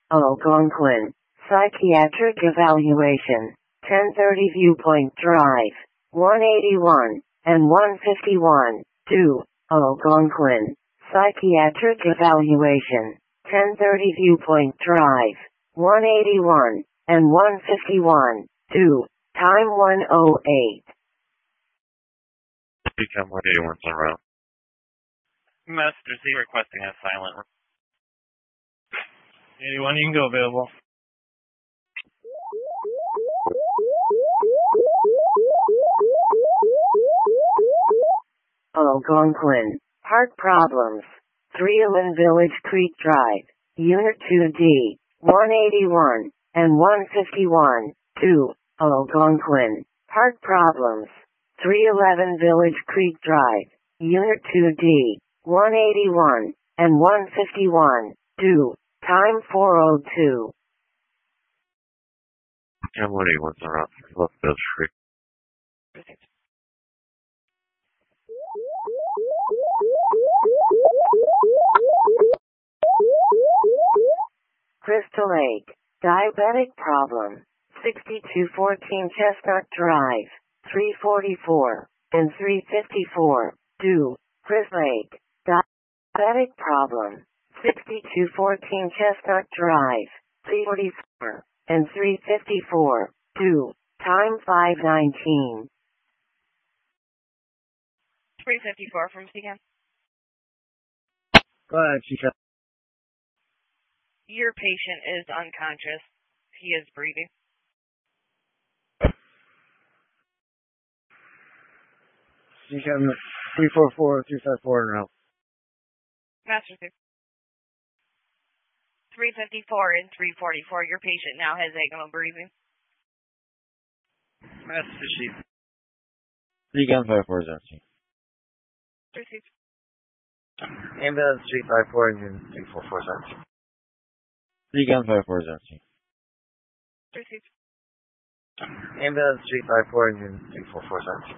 Algonquin. Psychiatric Evaluation. 1030 Viewpoint Drive. 181 and 151. 2. Algonquin. Psychiatric Evaluation. 1030 Viewpoint Drive. 181 and 151. 2. Time 108. Become what anyone's around. Master Z requesting a silent. 81, you can go available. Algonquin. Heart problems. 311 Village Creek Drive. Unit 2D. 181 and 151. 2. Algonquin. Heart problems. 311 Village Creek Drive. Unit 2D. 181 and 151. 2. Time 4:02. Become what anyone's around. Left Village Creek. Crystal Lake. Diabetic problem. 6214 Chestnut Drive. 344 and 354. 2. Crystal Lake. Diabetic problem. 6214 Chestnut Drive. 344 and 354. 2. Time 5:19. 354 from CCAM. Go ahead, Chica. Your patient is unconscious. He is breathing. Chica, 344-354 now. Master 2. 354 and 344. Your patient now has agonal breathing. Master Chief. Chica 54 Zancy. Received. Ambulance 354 engine 344 Zancy. Chica 54 Zancy. Received. Ambulance 354 engine 344 Zancy.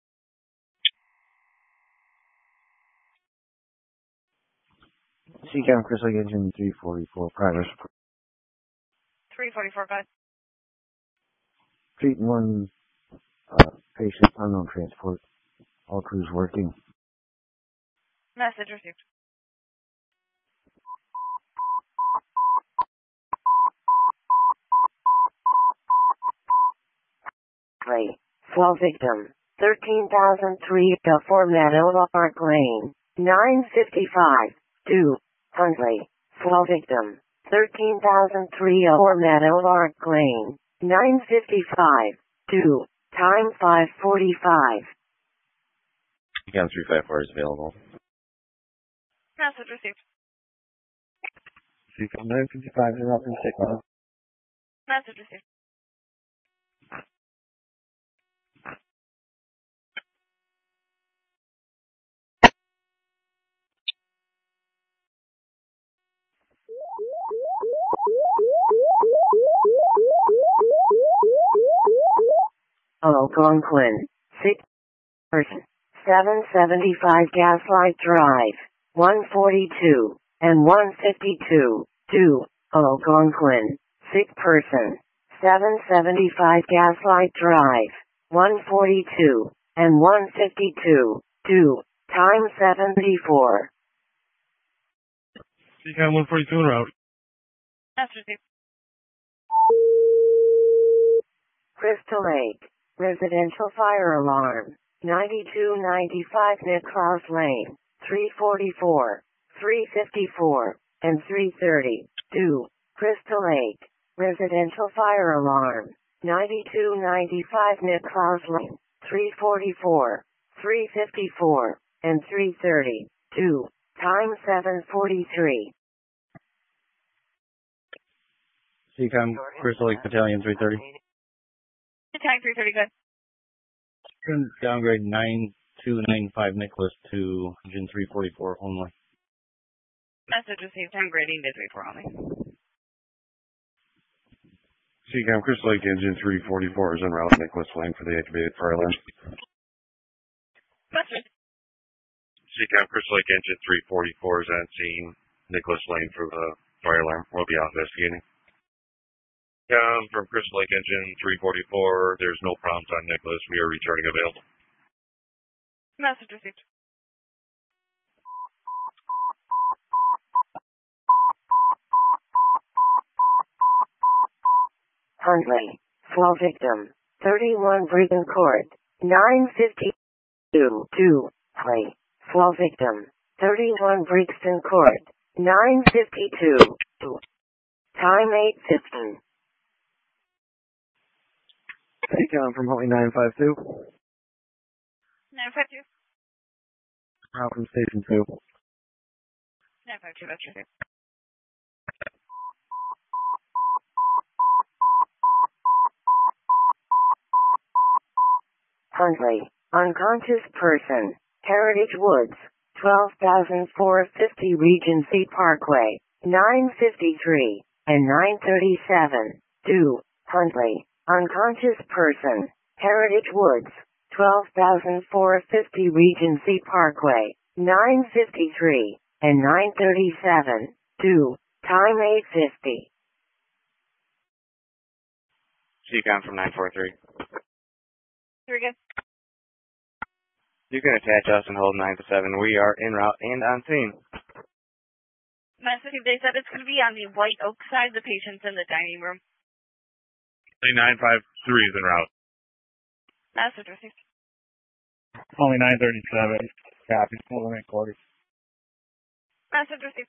CCAM Crystal Lake Engine 344, progress. 344, bud. Treat one patient, unknown transport. All crews working. Message received. Swell victim. 13,003 Belfort Meadow Park Lane. 955. 2. Huntley. Swell victim. 13,003 Belfort Meadow Park Lane. 955. 2. Time 5:45. Become 354 is available. Message received. CCAM 955 is up in signal. Message received. Algonquin. 6 person. 775 Gaslight Drive. 142 and 152. 2. Algonquin. 6 person. 775 Gaslight Drive. 142 and 152. 2. Time 74. CCAM 142 en route. Message received. Crystal Lake. Residential fire alarm. 9295 Nicholas Lane. 344, 354, and 330. 2. Crystal Lake. Residential fire alarm. 9295 Nicholas Lane. 344, 354, and 330. 2. Time 7:43. CCAM Crystal Lake Battalion 330. Time 330, good. Downgrade 9295 Nicholas to engine 344 only. Message received. Time grading to 34 only. CCAM Crystal Lake Engine 344 is en route. Nicholas Lane for the activated fire alarm. Message. CCAM Crystal Lake Engine 344 is on scene. Nicholas Lane for the Fire alarm. We'll be out investigating. From Crystal Lake Engine 344, there's no problems on Nicholas. We are returning available. Message received. Huntley. Slow victim. 31 Brigham Court. 952. 2. Play. Slow victim. 31 Brixton Court. 952. 2. Time 8:15. Seacom from Huntley 952. 952. Route from Station 2. 952, that's received. Huntley. Unconscious person. Heritage Woods. 12,450 Regency Parkway. 953 and 937. 2. Huntley. Unconscious person. Heritage Woods. 12,450 Regency Parkway. 953 and 937. 2. Time 8:50. Seacom from 943. Very good. You can attach us and hold 9 to 7. We are en route and on scene. Message, they said it's going to be on the White Oak side. The patient's in the dining room. 953 is en route. Message received. Only 937. Copy. Hold on at quarters. Message received.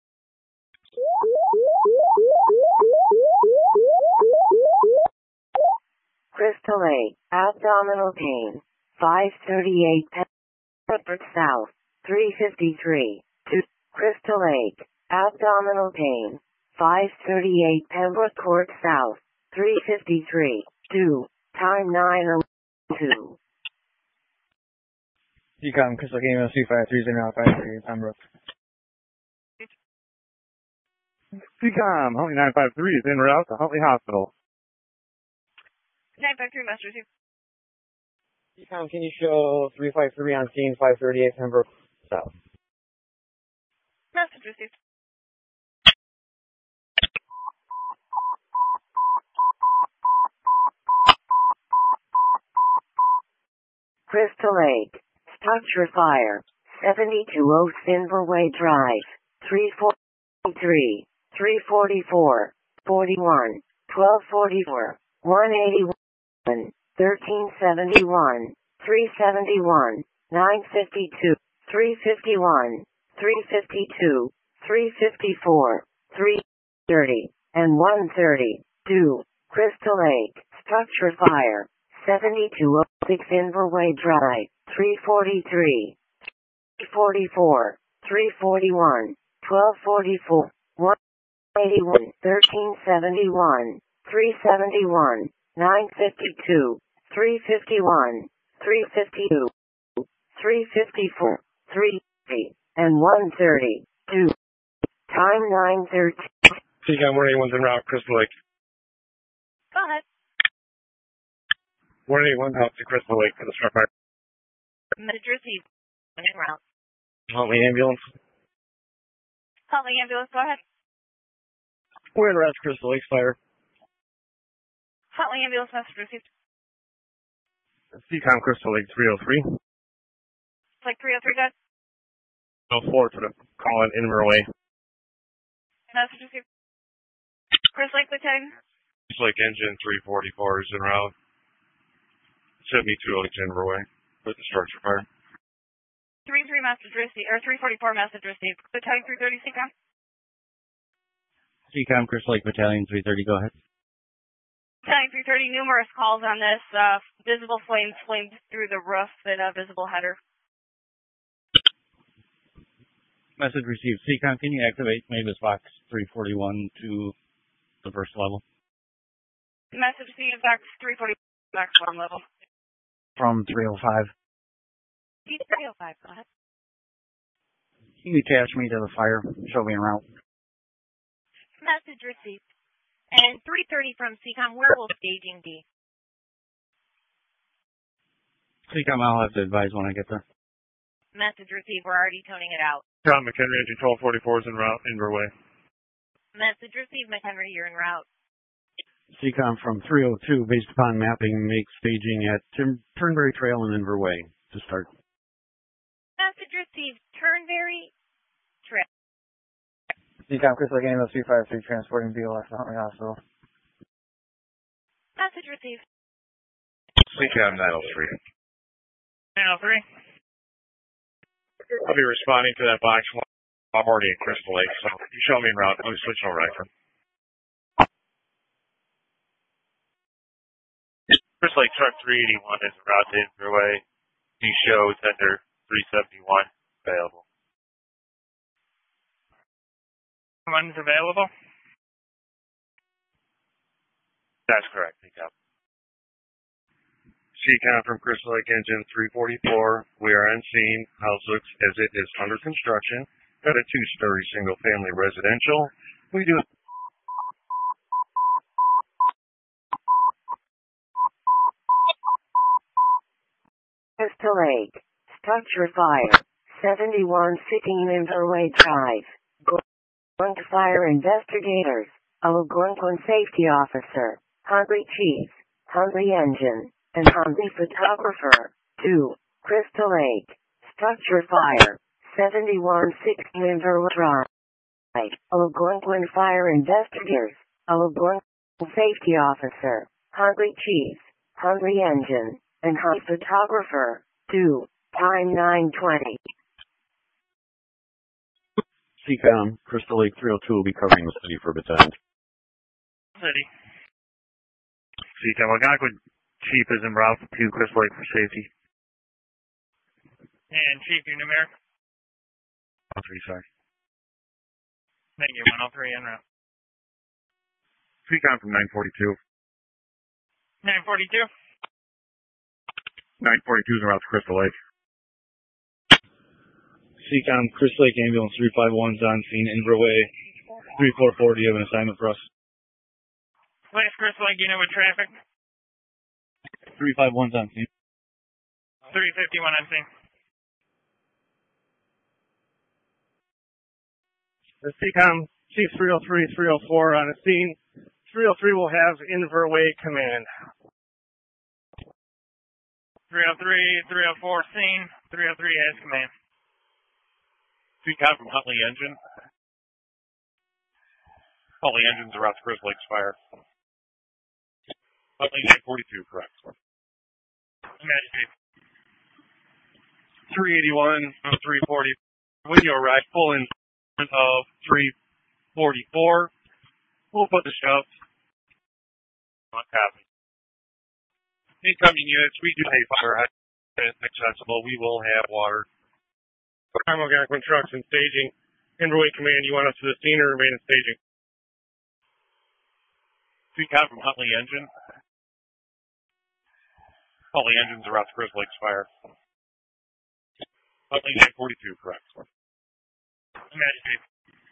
Crystal Lake. Abdominal pain. 538 Pembroke South. 353. 2. Crystal Lake. Abdominal pain. 538 Pembroke Court South. 353. 2. Time 9:02. Seacom, Crystal Lake Ambulance 253 is en route 53 Pembroke. Seacom, Huntley 953 is en route to Huntley Hospital. 953, message received. Seacom, can you show 353 on scene 538 Pembroke South? Message received. Crystal Lake. Structure fire. 720 Silverway Drive. 343. 344. 41. 1244. 181. 1371. 371. 952. 351. 352. 354. 330. And 130. 2. Crystal Lake. Structure fire. 7206 Silverway Drive. 343. 344. 341. 1244. 181. 1371. 371. 952. 351. 352. 354. 330. And 130. 2. Time 9:13. Seacom 181's en route, Crystal Lake. Go ahead. 181 out to Crystal Lake for the struck fire. Message received. En route. Huntley Ambulance. Call the ambulance. Go ahead. We're in route to Crystal Lake's fire. Huntley ambulance. Message received. Seacom Crystal Lake 303. It's like 303, good. 04 to the call in Inver Way. Message received. Chris Lake Battalion. Crystal Lake Engine 344 is en route. 72 Inver Way with the structure fire. 33 message received, or 344 message received. Battalion 330, Seacom. Seacom, Crystal Lake Battalion 330, go ahead. Battalion 330, numerous calls on this. Visible flames flamed through the roof and a visible header. Message received. Seacom, can you activate Mavis Box 341 to the first level? Message received, box 340, box 1 level. From 305. 305, go ahead. Can you attach me to the fire? Show me en route. Message received. And 330 from Seacom, where will staging be? Seacom, I'll have to advise when I get there. Message received, we're already toning it out. John McHenry Engine 1244 is en route, Inver Way. Message received, McHenry, you're en route. CCOM from 302, based upon mapping, make staging at Turnberry Trail and Inver Way to start. Message received, Turnberry Trail. CCOM, Chris Lake Ambulance 353, transporting BOS to Huntley Hospital. Message received. CCOM 903. 903. I'll be responding to that box. I'm already in Crystal Lake, so you show me en route. I'll be switching over right from. Crystal Lake truck 381 is en route to Inver Way. He shows under 371 available. One's available? That's correct, CCOM. CCOM from Crystal Lake Engine 344. We are on scene. House looks as it is under construction at a two-story single-family residential. We do. Crystal Lake. Structure fire. 7116 Inverway Drive. Going to fire investigators. Algonquin safety officer. Hungry chief. Hungry engine. And hungry photographer. 2. Crystal Lake. Structure fire. 7116 Inverway Drive. Algonquin fire investigators. Algonquin safety officer. Hungry chief. Hungry engine. And hungry photographer. 2. Time 9:20. CCOM, Crystal Lake 302 will be covering the city for battalion. City. CCOM, Algonquin Chief is en route to Crystal Lake for safety. And Chief, your numeric? 103, sorry. Thank you, 103 en route. CCOM from 942. 942. 942 is en route to Crystal Lake. CCOM, Crystal Lake Ambulance 351's on scene, Inver Way 344. Do you have an assignment for us? Last Crystal Lake, you know with traffic? 351's on scene. 351 on scene. The CCOM Chief 303, 304 on the scene. 303 will have Inver Way command. 303, 304 scene. 303 has command. CCOM from Huntley Engine. Huntley Engine's en route to Crystal Lake's fire. Huntley 942, correct. Magistrate. 381, 340. When you arrive, full in front of 344. We'll put the shove. Not copy. Incoming units, we do have fire accessible. We will have water. I'm Algonquin trucks and staging. Inver Way command, you want us to the scene or remain in staging? CCOM from Huntley Engine. Huntley Engine's en route to Crystal Lake's fire. Huntley 942, correct. Magistrate.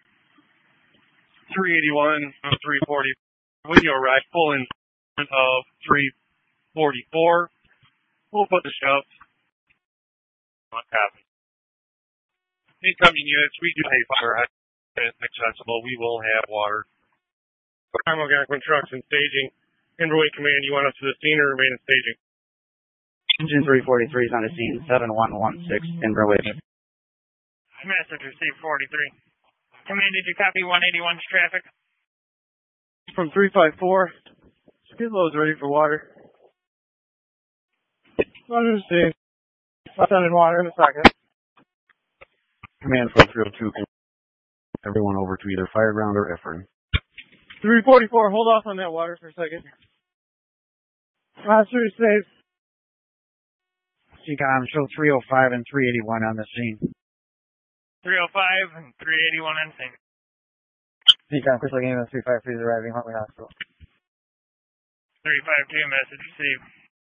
381, 340. When you arrive, full in front of 344. We'll put the shove. Not copy. Incoming units, we do have fire accessible. We will have water. I'm Algonquin trucks and staging. Inver Way command, you want us to the scene or remain in staging? Engine 343 is on the scene, 7116 Inver Way. Message received 43. Command, did you copy 181's traffic? From 354, skid load's ready for water. Understand. I'll send in water in a second. Command from 302. Everyone over to either Fireground or Efren. 344, hold off on that water for a second. Master is safe. CCOM, show 305 and 381 on the scene. 305 and 381 on scene. CCOM, Crystal Lake Ambulance 353 is arriving Huntley Hospital. 352, message received.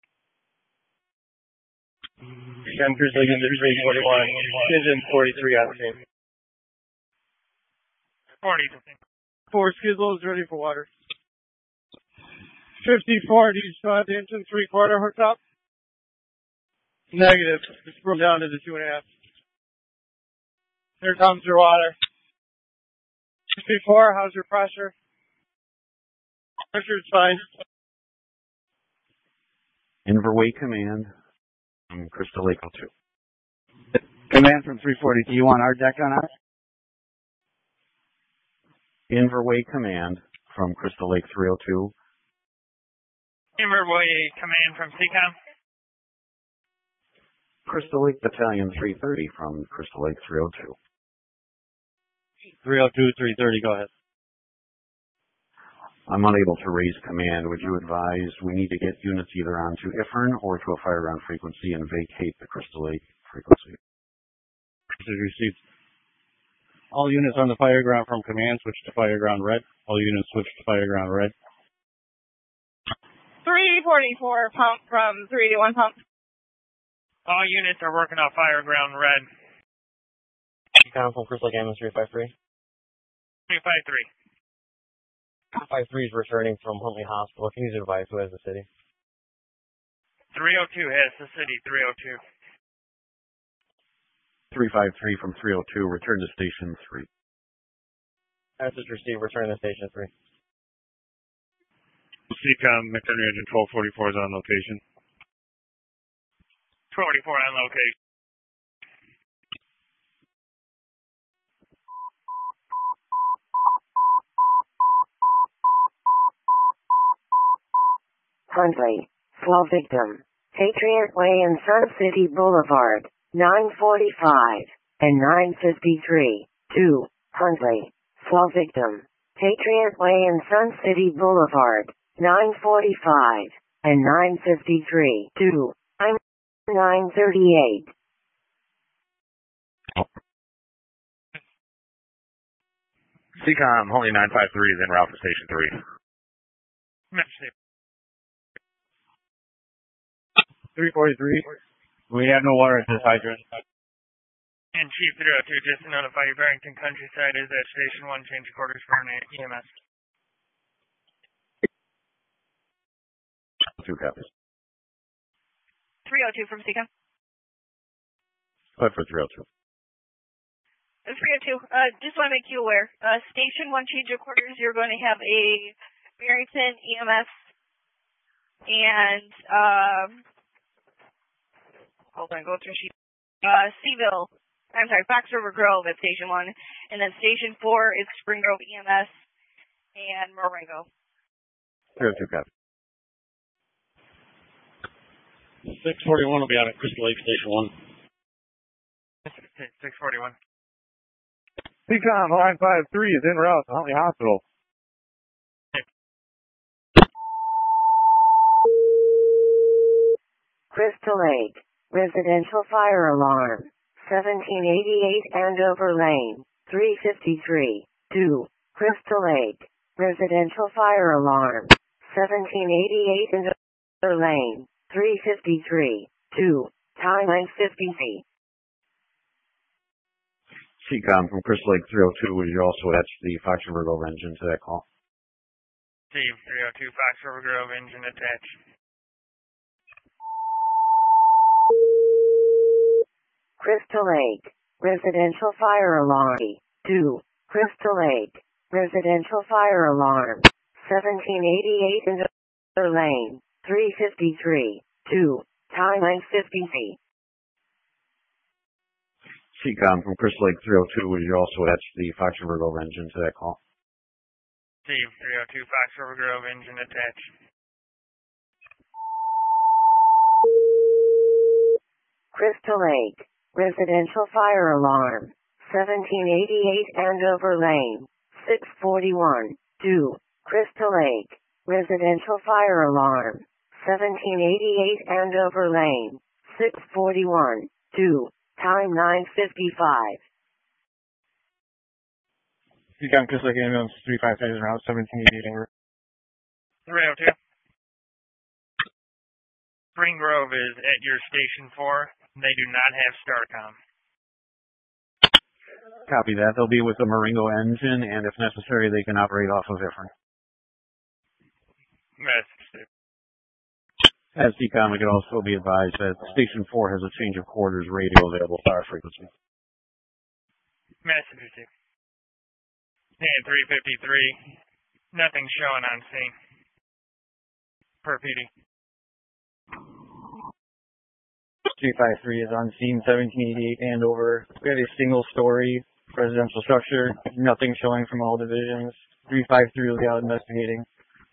CCOM, Crystal Lake Ambulance 341, engine 43 on the scene. 40. 4 skid loads ready for water. 54, do you still have the engine 3/4 hooked up? Negative. It's broke down into 2.5. Here comes your water. Before, how's your pressure? Pressure's fine. Inverway Command from Crystal Lake 02. Command from 340. Do you want our deck on our? Inverway Command from Crystal Lake 302. Inverway Command from CCOM. Crystal Lake Battalion 330 from Crystal Lake 302. 302, 330, go ahead. I'm unable to raise command. Would you advise we need to get units either onto IFRN or to a fireground frequency and vacate the Crystal Lake frequency? Message received. All units on the fireground from command switch to fireground red. All units switch to fireground red. 344 pump from 381 pump. All units are working off fireground red. Down from Crystal Lake Ambulance 353. 353. 53 is returning from Huntley Hospital. Can you advise who has the city? 302 has the city, 302. 353 from 302, return to Station 3. Message received, return to Station 3. CCOM, McHenry Engine 1244 is on location. 44 on location. Huntley, slow victim. Patriot Way and Sun City Boulevard, 945 and 953. 2. Huntley, slow victim. Patriot Way and Sun City Boulevard, 945 and 953. 2. I'm 938. CCOM, Huntley 953 is en route to Station 3. Message. 343. We have no water at this hydrant. And Chief 302, just to notify you, Barrington Countryside is at Station 1, change of quarters for an EMS. 2 copies. 302 from CCOM. Go ahead for 302. 302, just want to make you aware, Station 1 change of quarters, you're going to have a Barrington EMS and, hold on, go through sheet, Fox River Grove at Station 1, and then Station 4 is Spring Grove EMS and Marengo. 302 copies. 641 will be out at Crystal Lake Station 1. 641. CCOM, line 53 is en route to Huntley Hospital. Crystal Lake, residential fire alarm, 1788 Andover Lane, 353. 2. Crystal Lake, residential fire alarm, 1788 Andover Lane, 353. 2. Time 9:50. CCOM from Crystal Lake 302, would you also attach the Fox River Grove engine to that call? Steve 302, Fox River Grove engine attached. Crystal Lake, residential fire alarm. 2. Crystal Lake, residential fire alarm, 1788 Andover Lane, 353. 2. Time 9:50. CCOM from Crystal Lake 302, would you also attach the Fox River Grove engine to that call? Steve 302, Fox River Grove engine attached. Crystal Lake, residential fire alarm, 1788 Andover Lane, 641. 2. Crystal Lake, residential fire alarm, 1788 Andover Lane, 641. 2. Time 9:55. CCOM, Crystal Lake Ambulance 355 is route 1788 over. 302. Spring Grove is at your Station 4. They do not have STARCOM. Copy that. They'll be with the Marengo engine, and if necessary, they can operate off of IFRN. Message. As CCOM, it can also be advised that Station 4 has a change of quarters radio available for our frequency. Message received. Yeah, 353. Nothing showing on scene. Per PD. 353 is on scene, 1788 Andover. We have a single-story residential structure. Nothing showing from all divisions. 353 will be out investigating.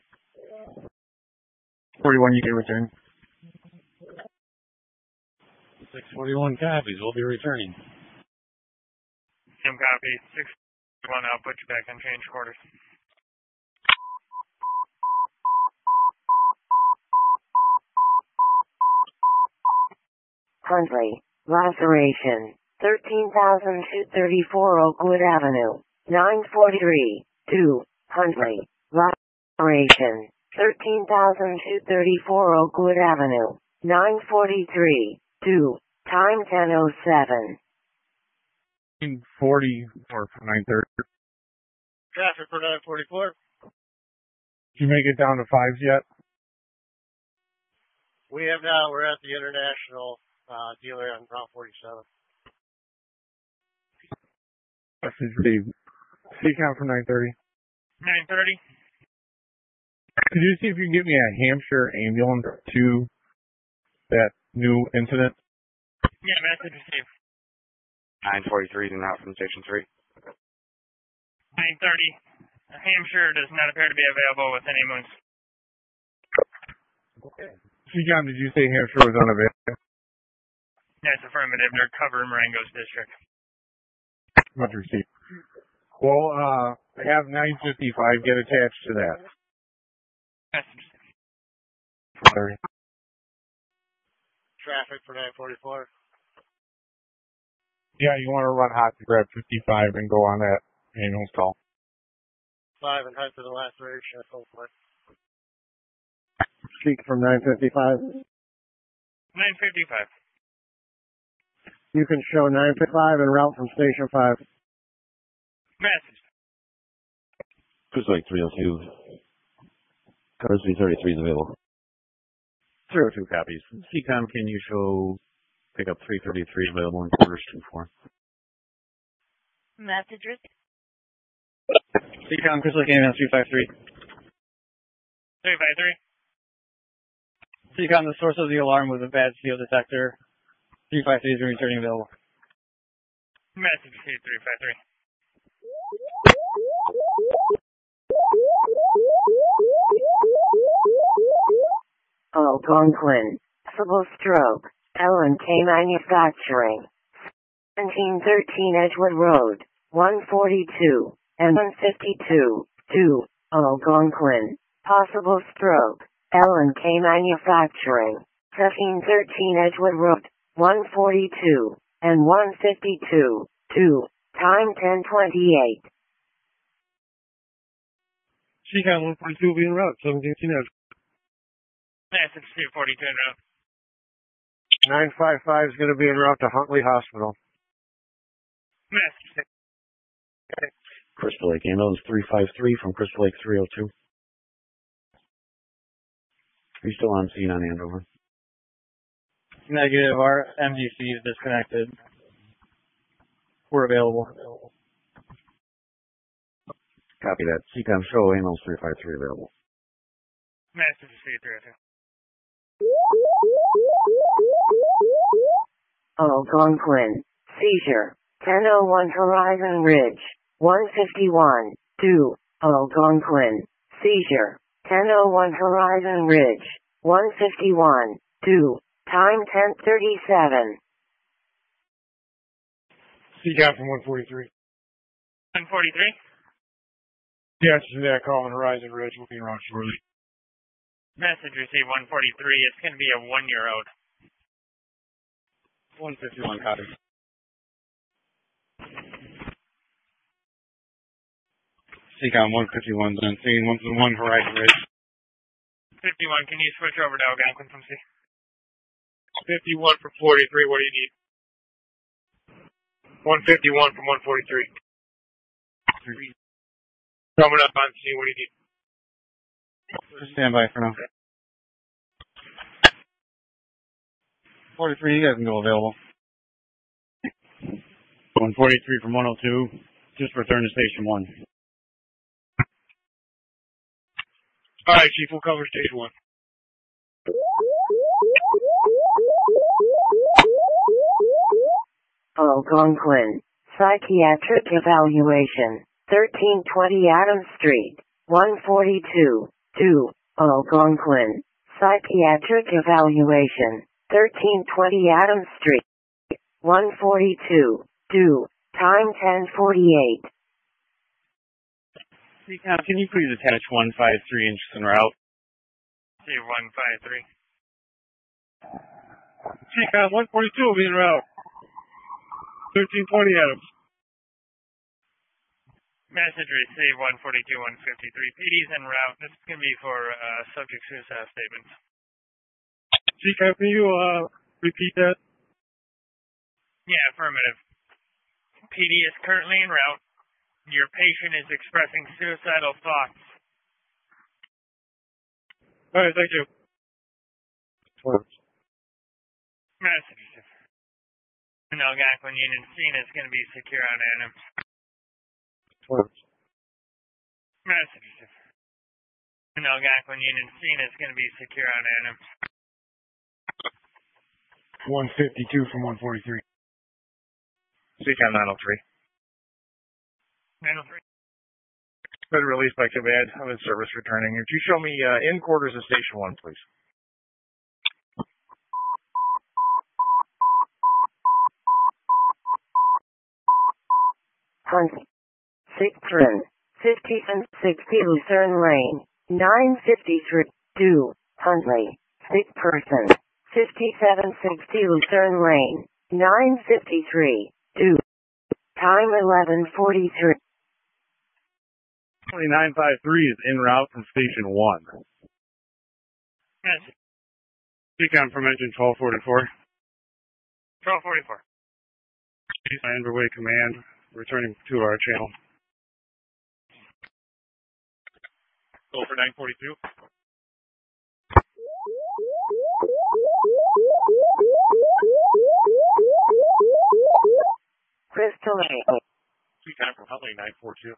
41, you can return. 641 copies. We'll be returning. Same copy. 641, I'll put you back on change quarters. Huntley, laceration, 13,234 Oakwood Avenue, 943, 2, Huntley, laceration, 13,234 Oakwood Avenue, 943, 2, time 10:07. 44 for 930. Traffic for 944. Did you make it down to fives yet? We have now. We're at the International dealer on Route 47. Message received. CCOM for 930. 930. Could you see if you can get me a Hampshire ambulance to that new incident? Yeah, message received. 943 is en route from Station 3. 930. Hampshire does not appear to be available with any moons. Okay. CCOM, did you say Hampshire was unavailable? Yes, affirmative. They're covering Marengo's district. Much received. Well, have 955 get attached to that. Message. Sorry. Traffic for 944. Yeah, you want to run hot to grab 55 and go on that ambulance call. 5 and head for the laceration, hopefully. Speak from 955. 955. You can show 955 en route from Station 5. Message. Crystal Lake 302. Cars 333 is available. 302 copies. CCOM, can you show pickup 333 available in quarters 2-4? Message received. CCOM, Crystal Lake Ambulance 353. 353. CCOM, the source of the alarm was a bad steel detector. 353 is returning available. Message received. 353. Algonquin, possible stroke, L&K Manufacturing, 1713 Edgewood Road, 142, and 152, 2, Algonquin, possible stroke, L&K Manufacturing, 1713 Edgewood Road, 142, and 152, 2, time 10:28. CCOM 142 being route, 1718 Edge. Message 242 en route. 955 is going to be en route to Huntley Hospital. Message. Crystal Lake Ambulance 353 from Crystal Lake 302. Are you still on scene on Andover? Negative. Our MDC is disconnected. We're available. Copy that. CCOM, show ambulance 353 available. Message received. 302. Algonquin, seizure, 10:01 Horizon Ridge, 151, 2, Algonquin, seizure, 10:01 Horizon Ridge, 151, 2, time 10:37. CCOM from 143. 143. Yes, that call on Horizon Ridge will be en route shortly. Message received. 143. It's going to be a 1-year-old. 151 copies. CCOM 151 is on scene, 151 Horizon Ridge. 51. Can you switch over to Algonquin from C? 51 from 43, what do you need? 151 from 143. Coming up on scene, what do you need? Stand by for now. 43, you guys can go available. 143 from 102. Just return to Station 1. All right, Chief, we'll cover Station 1. Algonquin. Psychiatric evaluation. 1320 Adams Street. 142. 2. Algonquin. Psychiatric evaluation. 1320 Adams Street. 142. 2. Time 10:48. Seacom, can you please attach 153 inches en route? See 153. Seacom, 142 will be en route. 1320 Adams. Message received 142, 153. PD's en route. This is going to be for subject suicide statements. Seacom, can you repeat that? Yeah, affirmative. PD is currently en route. Your patient is expressing suicidal thoughts. All right, thank you. Message. No, Algonquin Union scene is going to be secure on Adams. Message. No, Algonquin Union scene is going to be secure on Adams. 152 from 143. Seacom 903. 903. Been released by command. I'm in service returning. If you show me in quarters of Station 1, please. Hunt. 6th 50 and 60 Lucerne Lane. 953. 2. Huntley. 6 person. 5760 Lucerne Lane. 953. 2. Time 11:43. 953 is en route from Station 1. Message. Seacom from engine 1244. 1244. Underway command, returning to our channel. Go for 942. Crystal Lake. Seacom from Huntley 942.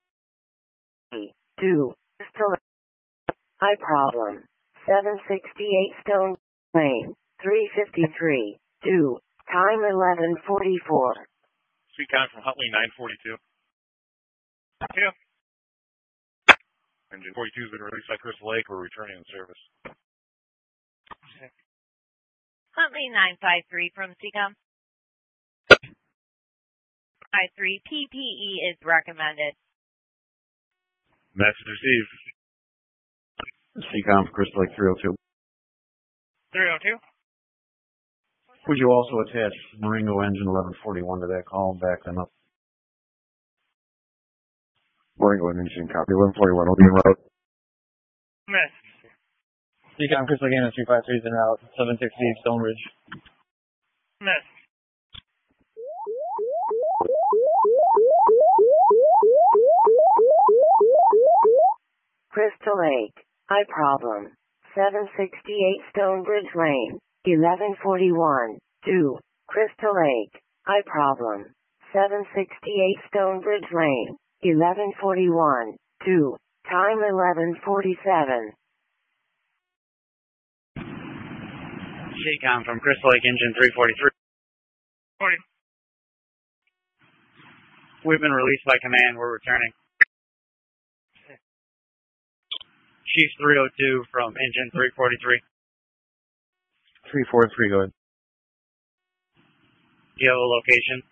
2. Crystal Lake. Eye problem. 768 Stone Lane. 353. 2. Time 11:44. Seacom from Huntley 942. Yeah. Engine 42 has been released by Crystal Lake. We're returning in service. Huntley 953 from Seacom. 53 PPE is recommended. Message received. Seacom for Crystal Lake 302. 302. Would you also attach Marengo engine 1141 to that call and back them up? Marengo engine copy 1141. I'll be en route. Message. Seacom Crystal Lake 353 is en route. 768 Stonebridge. Message. Crystal Lake. Eye problem. 768 Stonebridge Lane. 1141. 2. Crystal Lake. Eye problem. 768 Stonebridge Lane. 1141. 2. Time 11:47. Seacom from Crystal Lake engine 343. 40. We've been released by command. We're returning. Chief 302 from engine 343. 343, go ahead. Do you have a location?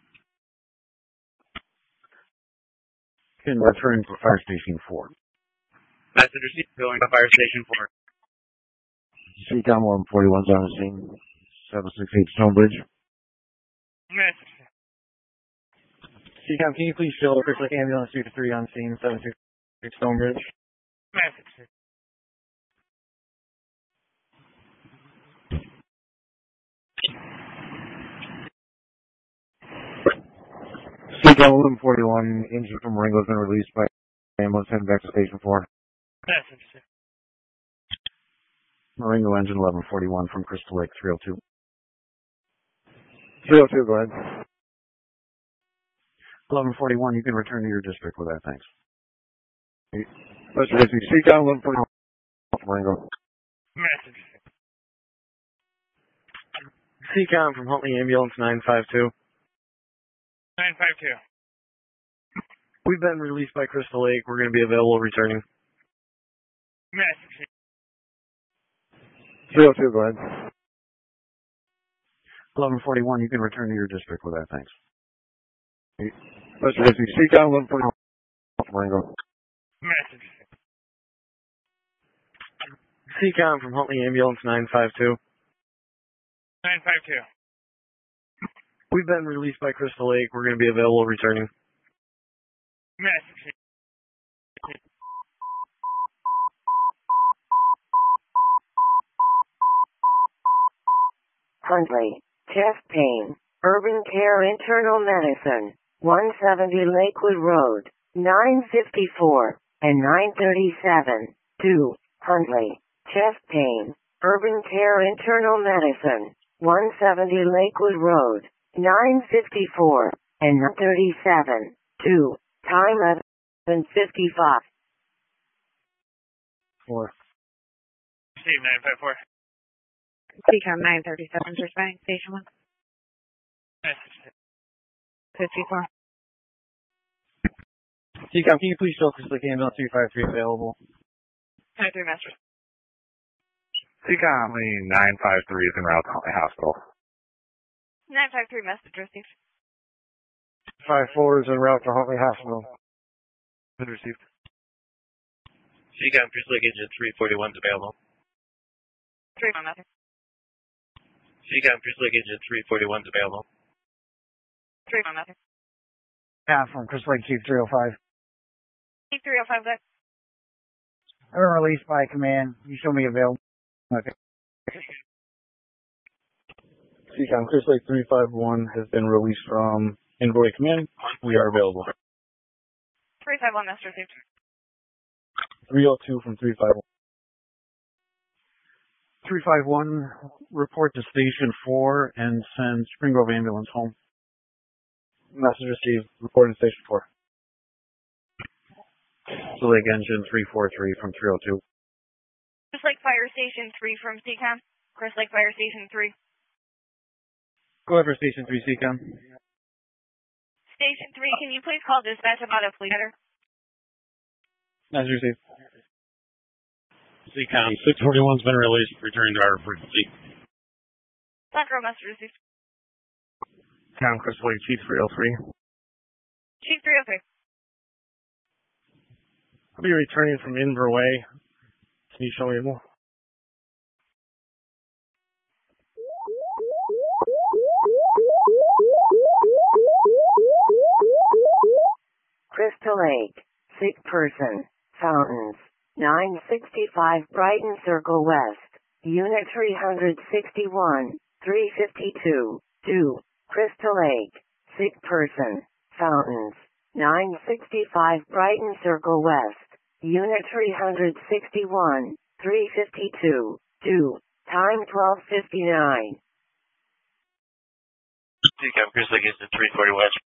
Can return to Fire Station 4. Message received. Going to Fire Station 4. Seacom 141's on the scene. 768 Stonebridge. Message. Seacom, can you please show Crystal Lake Ambulance 2-3 on scene, 768 Stonebridge? Message. Seacom 1141, engine from Marengo has been released by ambulance heading back to Station 4. Message. Marengo engine 1141 from Crystal Lake 302. 302, go ahead. 1141, you can return to your district with that, thanks. Seacom 1141. Ringo. Message. CCOM from Huntley Ambulance 952. 952. We've been released by Crystal Lake. We're going to be available returning. Message. 302, go ahead. 1141, you can return to your district with that, thanks. Mr. CCOM 1141. Ringo. Message. CCOM from Huntley Ambulance 952. 952. We've been released by Crystal Lake. We're going to be available returning. Message. Huntley, chest pain, urban care internal medicine, 170 Lakewood Road, 954 and 937. 2. Huntley, chest pain, urban care internal medicine, 170 Lakewood Road, 954 and 937. 2. Time 11:55. 4. Steve 954. CCOM 937, responding station 1. Message. 54. CCOM, can you please show Crystal Lake Ambulance 353 available? 93 Master. CCOM 953 is en route to Huntley Hospital. 953 message received. 54 is en route to Huntley Hospital. Been received. CCOM Crystal Lake Engine 341 is available. 31 message. CCOM Crystal Lake Engine 341 is available. 31 message. Yeah, from Crystal Lake Chief 305. Chief 305 there. I've been released by command. You show me available. Okay. CCOM Crystal Lake 351 has been released from Envoy Command. We are available. 351 message received. 302 from 351. 351, report to Station 4 and send Spring Grove Ambulance home. Message received. Report to Station 4. Crystal Lake Engine 343 from 302. Crystal Lake Fire Station 3 from CCOM. Crystal Lake Fire Station 3. Go ahead for Station 3, CCOM. Station 3, can you please call dispatch about a fleet header? Message received. CCOM 641's been released. Returning to our frequency. Central message received. CCOM Crystal Lake Chief 303. Chief 303. I'll be returning from Inver Way. Can you show me more? Crystal Lake, sick person, Fountains, 965 Brighton Circle West, Unit 361, 352, 2, Crystal Lake, sick person, Fountains, 965 Brighton Circle West, Unit 361, 352, 2, time 12:59. CCOM Crystal Lake Engine 340 West.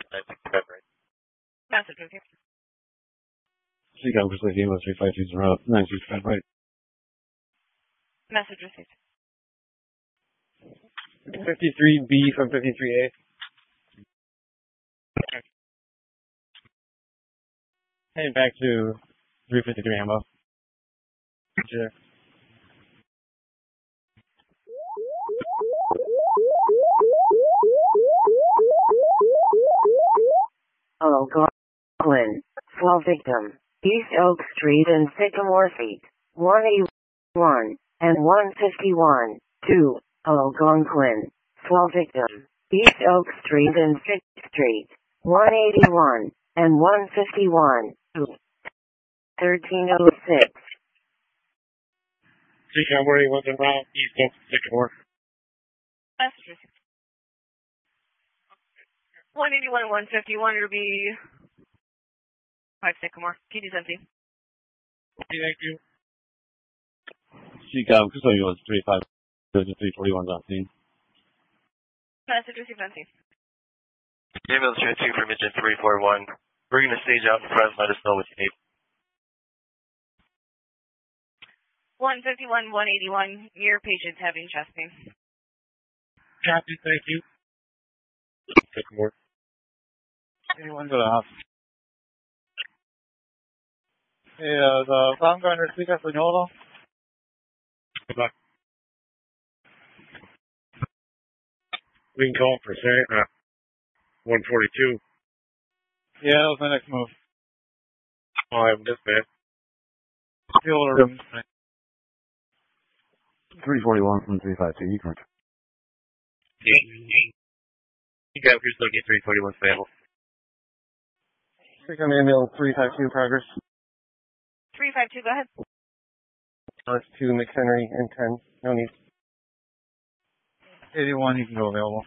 Message received. CCOM Crystal Lake Ambulance 352 is route 965 right. Message received. 53B from 53A. Heading back to 353 ammo. Sure. Algonquin, fall victim, East Oak Street and Sycamore Street, 181 and 151, 2, Algonquin, fall victim, East Oak Street and 5th Street, 181 and 151, 2, 1306. CCOM where he was en route East Oak Sycamore. Message received. 181 151 will be 5 Sycamore. PD's empty. Okay, thank you. CCOM Crystal Lake Ambulance 351 341's on scene. Message received empty. Ambulance 2 from Engine 341. We're going to stage out in front. Let us know what you need. 151, 181. Your patient's having chest pain. Copy, thank you. Sycamore. Anyone go to hospital? Hey, the Baumgartner speak up for Nolo? Good luck. We can call for a second. 142. Yeah, that was my next move. Oh, I have this bad. Field room. 341 from 352. You can. You got Crystal Lake 341 available. Pick on ambulance 352 progress. 352, go ahead. Let's 2 McHenry and 10. No need. 81, you can go available.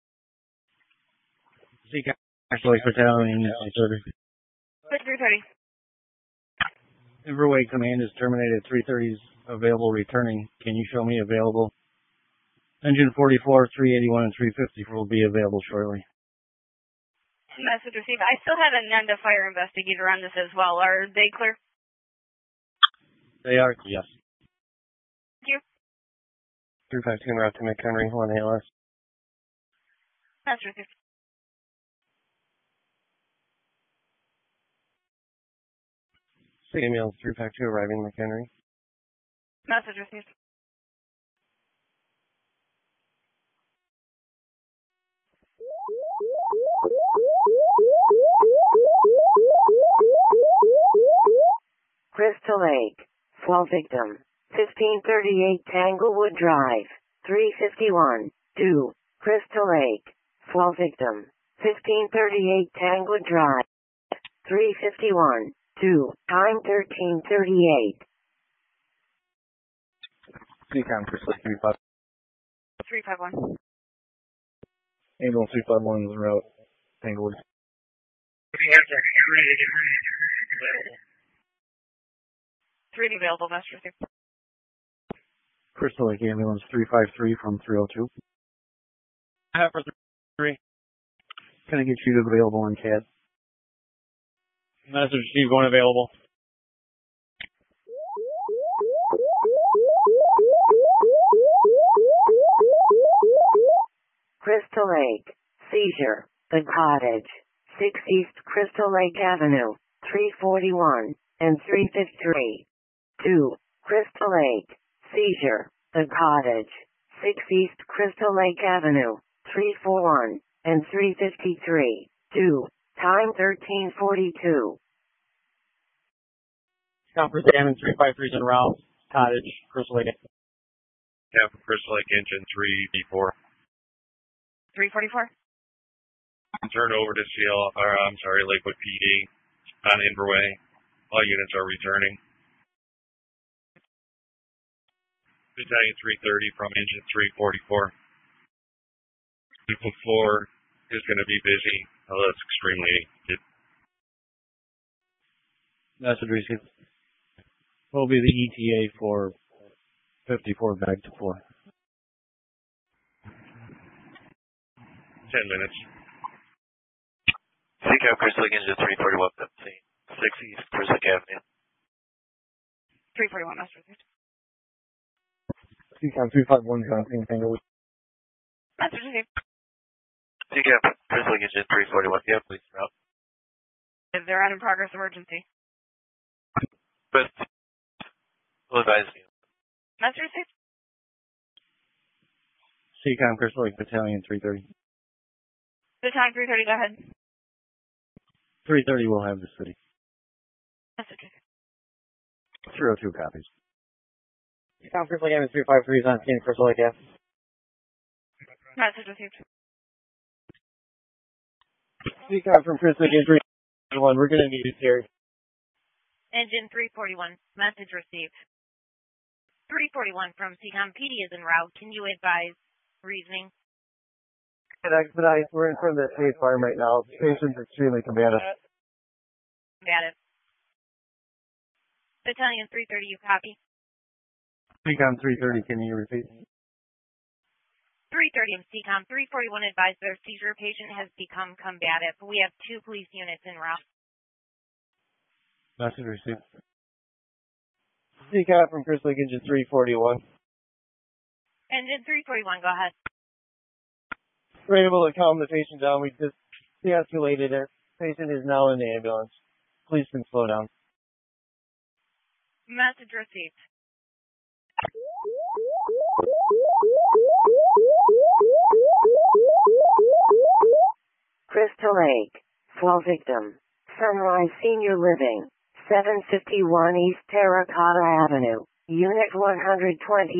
Seek actually battalion service. 330. Riverway command is terminated. 330 is available returning. Can you show me available? Engine 44, 381, and 350 will be available shortly. Message received. I still have an end of fire investigator on this as well. Are they clear? They are, yes. Thank you. 352 en route to McHenry, 1 ALS. Message received. Ambulance 352 arriving McHenry. Message received. Crystal Lake. Fall victim. 1538 Tanglewood Drive. 351. 2. Crystal Lake. Fall victim. 1538 Tanglewood Drive. 351. 2. Time 1338. Decon Crystal Lake 35. 351. Ambulance 351 is en route. Tanglewood. Three available, Master received. Crystal Lake ambulance 353 from 302. I have for 3. Can I get you available in CAD? Message received, going available. Crystal Lake. Seizure. The Cottage. 6 East Crystal Lake Avenue. 341 and 353. 2. Crystal Lake. Seizure. The Cottage. 6 East Crystal Lake Avenue. 341 and 353. 2. Time 1342. Conference Hammond 353 is en route. Cottage. Crystal Lake. Yeah, from Crystal Lake Engine 3B4. 344. Turn over to Lakewood PD on Inverway. All units are returning. Battalion 330 from Engine 344. Vehicle 4 is going to be busy, although it's extremely needed. Message received. Will be the ETA for 54 back to 4. 10 minutes. CCAP Crystal Lake Engine 341, 6 East Crystal Lake Avenue. 341, Master received. CCAP 351 Johnson Tanglewood. Message received. CCAP Crystal Lake Engine 341, yeah, please route. If they're on in progress emergency. But we'll advise you. Message received. CCAP Crystal Lake Battalion 330. The time 330, go ahead. 330 will have the city. Message received. 302 copies. CCAP Crystal Lake 353 is on scene Crystal Lake F. Message received. CCAP from Crystal Lake 331, we're going to need it here. Engine 341, message received. 341 from CCOM PD is en route. Can you advise reasoning? Expedite, we're in front of the state farm right now. The station's extremely combative. Combative. Battalion 330, you copy? CCOM 330, can you repeat? 330 and CCOM 341 advised their seizure patient has become combative. We have 2 police units en route. Message received. CCAT from Chris Lake Engine 341. Engine 341, go ahead. We're able to calm the patient down. We just de-escalated it. Patient is now in the ambulance. Please can slow down. Message received. Crystal Lake. Fall victim. Sunrise Senior Living. 751 East Terracotta Avenue. Unit 128.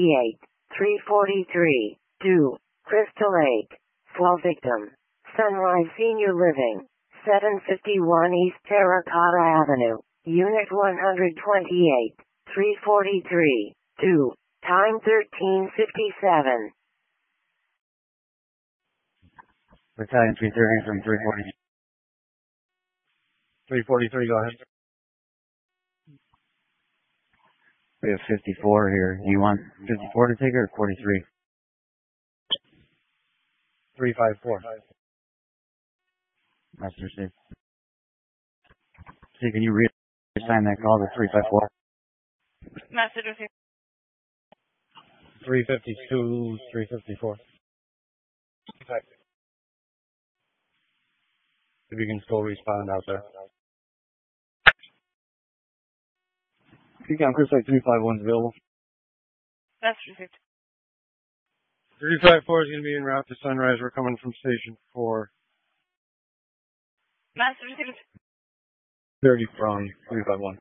343. 2. Crystal Lake. Fall victim. Sunrise Senior Living. 751 East Terracotta Avenue. Unit 128. 343. 2. Time 13:57. Battalion 330 from 340. 343, go ahead. We have 54 here. You want 54 to take it or 43? 354. Master Steve. See, can you reassign that call to 354? Message received. 352, 354. If you can still respond out there. CCAT Chris Lake 351 is available. Message received. 354 is going to be en route to Sunrise. We're coming from Station 4. Message received. 30 from 351.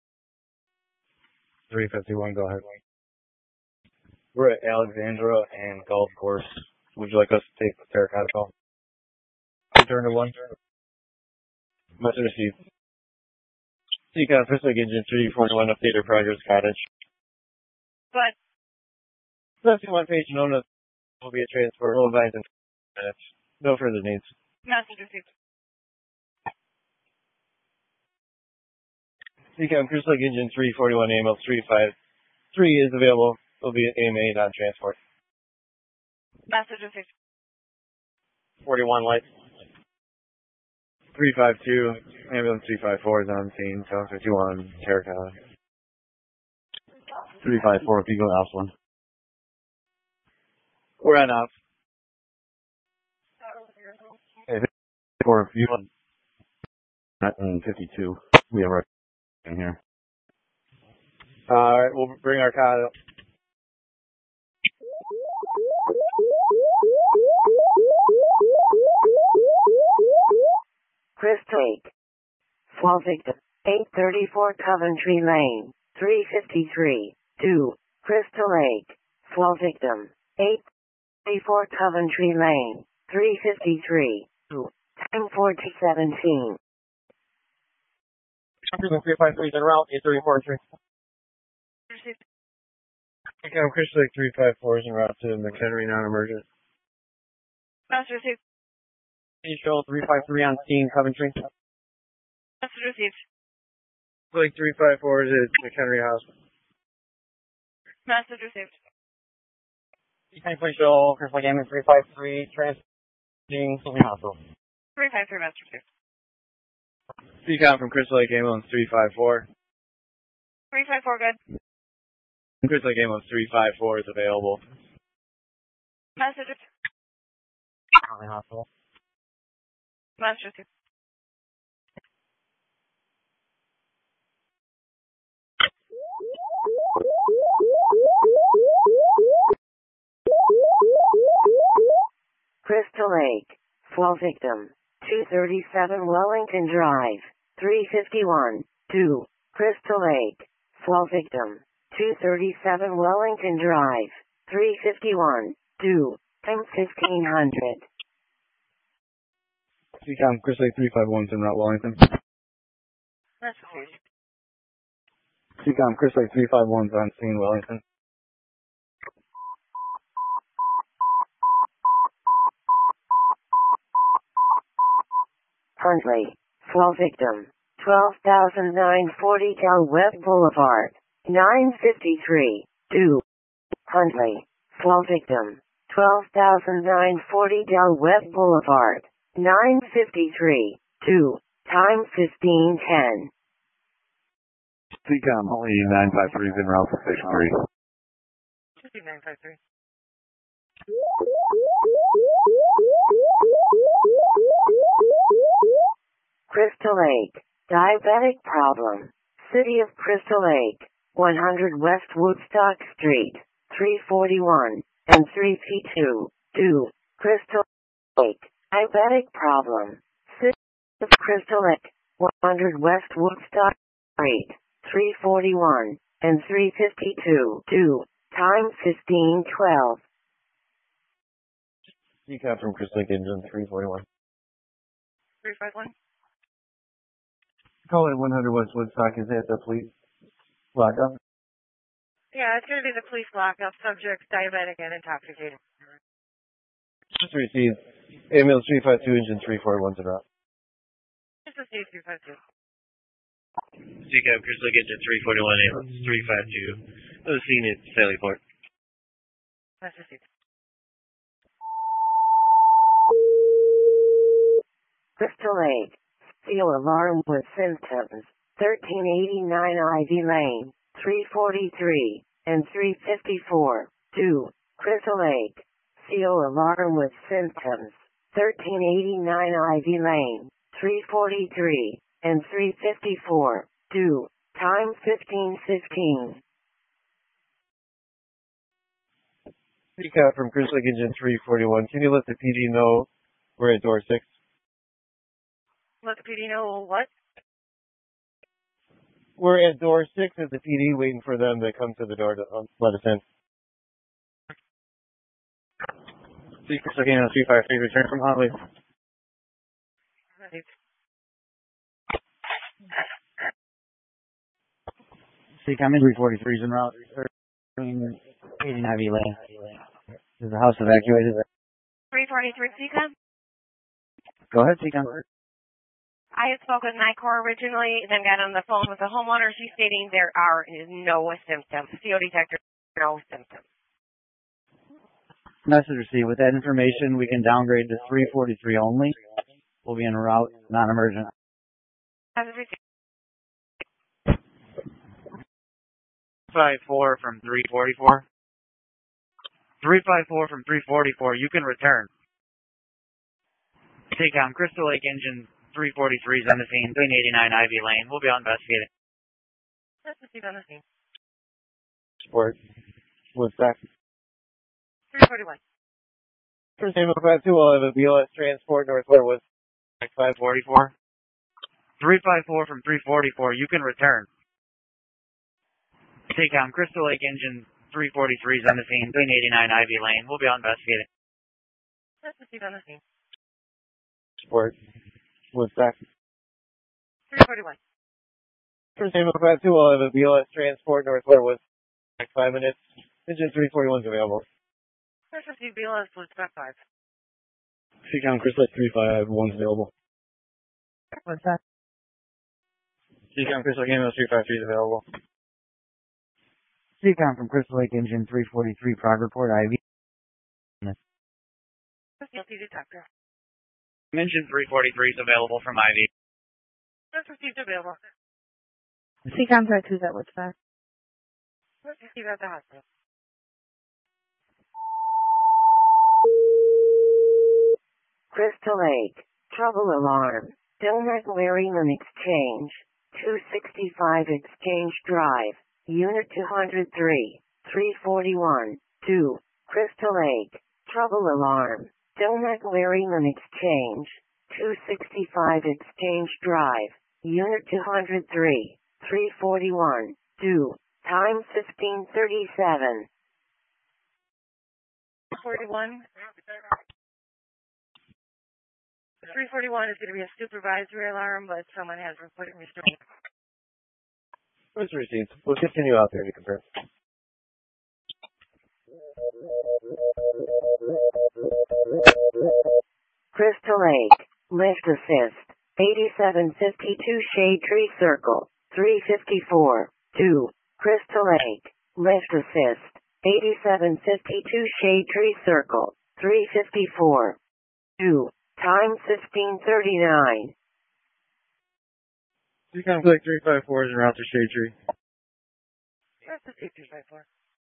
351, go ahead. We're at Alexandra and Golf Course. Would you like us to take the Terracotta call? Return to 1. Message received. CCAT Chris Lake Engine 341 updated Progress Cottage. But 71 patient owner will be a transport. We'll advise in 5 minutes. No further needs. message received. CCAT Chris Lake Engine 341 AML 353 is available. Will be AMA non-transport. Message received. 41 lights. 352, ambulance 354 is on scene, 751, Terracotta. 354, if you go Alpha 1. We're on off. Hey, 54, if you want. 52, we have our in here. Alright, we'll bring our car up. Chris Lake. Fall victim. 834 Coventry Lane. 353. 2. Crystal Lake. Fall victim. 834 Coventry Lane. 353. 2. Time 4017. 353 is en route, 8343. Received. Okay, Chris Lake 354 is en route to McHenry non-emergent. Message received. Show 353 on scene, Coventry. Message received. Lake 354 is at McHenry Hospital. Message received. Please show Chris Lake Ambulance 353, transferring to hospital. 353, message received. CCAT from Chris Lake Ambulance 354. 354, good. Chris Lake Ambulance 354 is available. Message received. Hospital. Message received. Crystal Lake. Fall victim. 237 Wellington Drive. 351. 2. Crystal Lake. Fall victim. 237 Wellington Drive. 351. 2. Time 1500. CCAT Chris Lake 351 is en route Wellington. Message received. CCAT Chris Lake 351 is on scene Wellington. Huntley. Fall victim. 12,940 Del Webb Boulevard. 953. 2. Huntley. Fall victim. 12,940 Del Webb Boulevard. 953. 2. Time 1510. CCOM, only 953 is en route to Station 3. 953. Crystal Lake, diabetic problem. City of Crystal Lake, 100 West Woodstock Street, 341, and 3P2, 2, Crystal Lake, diabetic problem. City of Crystal Lake, 100 West Woodstock Street, 341, and 352, 2, time 1512. CCOM from Crystal Lake Engine 341. 351. Call it 100 West Woodstock. Is that the police lockup? Yeah, it's going to be the police lockup. Subject diabetic and intoxicated. Just received. Ambulance 352, Engine 341 to drop. This is C352. CCAP, Crystal Lake Engine 341, ambulance 352. The scene at Sally Port. That's received. Crystal Lake, steel alarm with symptoms, 1389 Ivy Lane, 343, and 354, 2, Crystal Lake, steel alarm with symptoms, 1389 Ivy Lane, 343, and 354, 2, time 1515. CCOM from Crystal Lake Engine 341. Can you let the PD know we're at door 6? Let the PD know what? We're at door 6 at the PD waiting for them to come to the door to let us in. Crystal Lake Engine 353, return from Hot Wheels. CCOM 343 is en route. 89 Ivy Lane. Is the house evacuated? 343 CCOM. Go ahead, CCOM. I had spoken with NICOR originally, then got on the phone with the homeowner. She's stating there are no symptoms. CO detector, no symptoms. Message received. With that information, we can downgrade to 343 only. We'll be en route, non-emergent. Message received. 354 from 344. 354 from 344, you can return. CCOM, Crystal Lake Engine 343 is on the scene, 389 Ivy Lane. We'll be on investigating. Let's receive on the scene. Sport. Woodstock. 341. First name of 52, we'll have a BLS transport northwest Woodstock 544. 354 from 344, you can return. CCOM, Crystal Lake Engine 343 is on the scene, 389 Ivy Lane. We'll be on investigating. Let's receive on the scene. Sport. Woodstock. 341. First name of 52, we'll have a BLS transport northwest Woodstock 5 minutes. Engine 341 is available. Let's receive BLS Woodstock 5. CCOM Crystal Lake 351 is available. What's that? CCOM Crystal Lake Ambulance 353 is available. CCOM from Crystal Lake Engine 343, prog report IV. Guilty detector. Engine 343 is available from IV. Let's receive available. CCOM 32 is at Woodstock. Let's receive at the hospital. Crystal Lake, trouble alarm. Donut wearing an exchange. 265 Exchange Drive. Unit 203, 341, 2, Crystal Lake, trouble alarm, donut wearing an exchange, 265 Exchange Drive, Unit 203, 341, 2, time 1537. 41. 341 is going to be a supervisory alarm, but someone has reported restraint. First received. We'll continue out there to confirm. Crystal Lake, lift assist, 8752 Shade Tree Circle, 354, 2, Crystal Lake, lift assist, 8752 Shade Tree Circle, 354, 2, time 1539. CCOM Click 354 is en route to Shade Tree. That's the 254.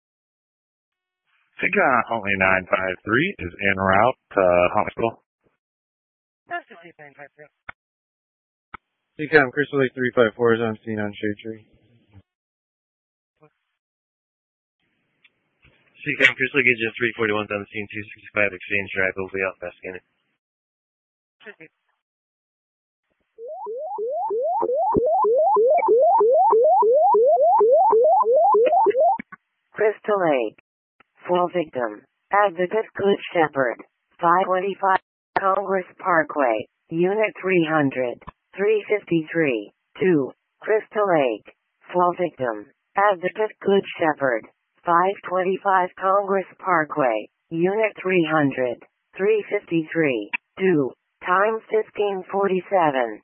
Seacom Huntley 953 is en route to Huntley School. That's the 953. Seacom Crystal Lake 354 is on scene on Shade Tree. Seacom Crystal Lake Engine 341 on the scene, 265 Exchange Drive. We'll be out investigating it. Crystal Lake. Full victim. Advocate Good Shepherd. 525 Congress Parkway. Unit 300. 353. 2. Crystal Lake. Full victim. Advocate Good Shepherd. 525 Congress Parkway. Unit 300. 353. 2. Time 1547.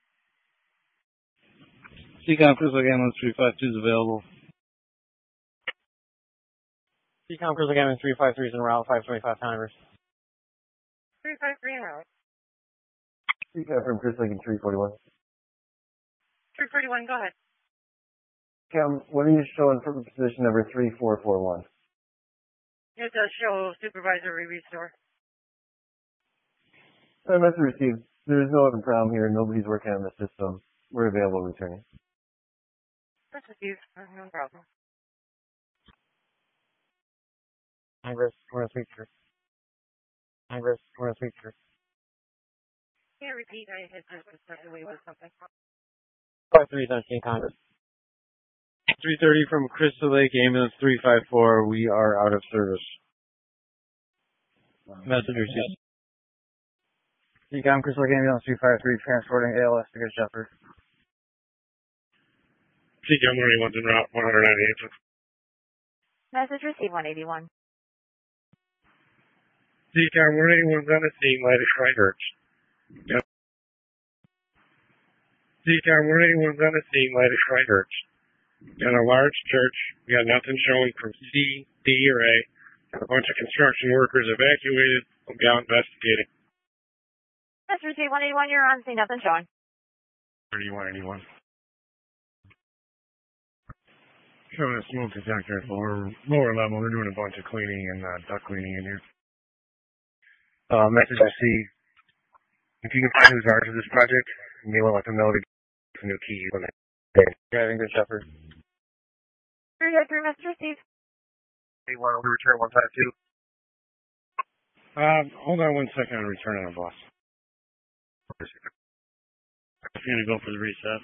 Seacom Crystal Lake Ambulance 352 is available. Seacom Crystal Lake Ambulance 353 is en route, 525 Congress. 353 en route. Seacom from Crystal Lake in 341. 341, go ahead. Cam, what are you showing for position number 3441? It does show supervisory restore. Message received. There's no other problem here. Nobody's working on the system. We're available returning. That's received. No problem. Congress, we're on speaker. Congress, we're on speaker. Can you repeat? I had just away with something. 53 is on scene, Congress. 330 from Crystal Lake Ambulance 354. We are out of service. Message received. Seacom Crystal Lake Ambulance 253 transporting ALS to Good Shepherd. Seacom 181's en route, 198. Message received 181. Seacom 181's on the scene, latest right hertz. Yep. Seacom 181's on the scene, latest right hertz. In a large church, we got nothing showing from C, D, or A. A bunch of construction workers evacuated. We'll be out investigating. Message received 181, you're on scene, nothing showing. 3181. Showing a smoke detector at the lower level. They're doing a bunch of cleaning and duct cleaning in here. Message received. If you can find who's ours of this project, you may want to let them know to get some new keys on that. Driving Good Shepherd. 303, message received. Hey, why don't we return 152? Hold on 1 second. I'm returning on boss. I'm going to go for the reset.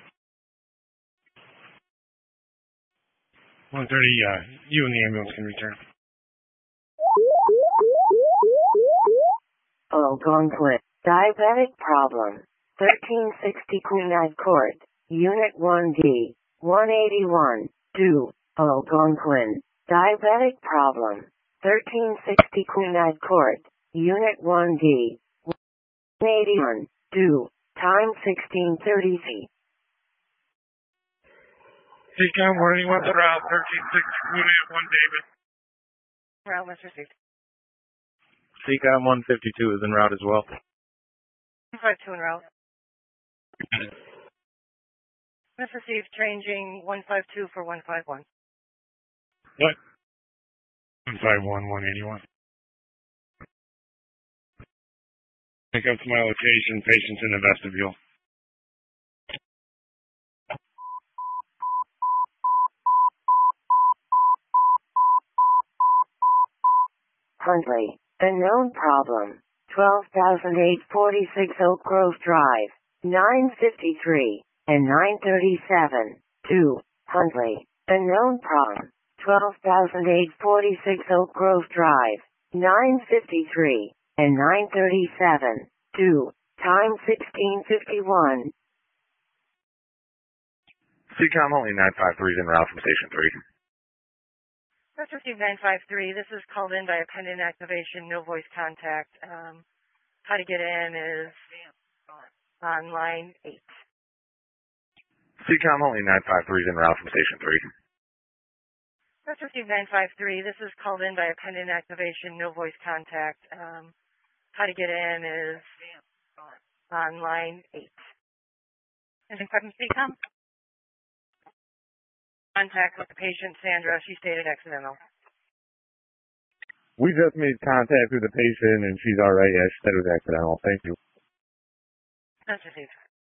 130, you and the ambulance can return. Algonquin. Diabetic problem. 1360 Queen Ave Court. Unit 1D. 181. 2. Algonquin. Diabetic problem. 1360 Queen Ave Court. Unit 1D. 181. 2. Time 1630. Seacom 181's around 1360 Queen Ave, 1 David. Route, message received. Seacom 152 is en route as well. 252 en route. Message received, changing 152 for 151. What? 151, 181. Pick up to my location, patients in the vestibule. Huntley. Unknown problem. 12,846 Oak Grove Drive. 953 and 937. 2. Huntley. Unknown problem. 12,846 Oak Grove Drive. 953 and 937. 2. Time 1651. Seacom only 953 is en route from Station 3. That's received 953. This is called in by a pending activation, no voice contact. How to get in is on line 8. Seacom only 953 is en route from Station 3. That's received 953. This is called in by a pending activation, no voice contact. How to get in is on line 8. Anything from Seacom? contact with the patient, Sandra. She stated accidental. We just made contact with the patient and she's alright. Yeah, she said it was accidental. Thank you. That's received.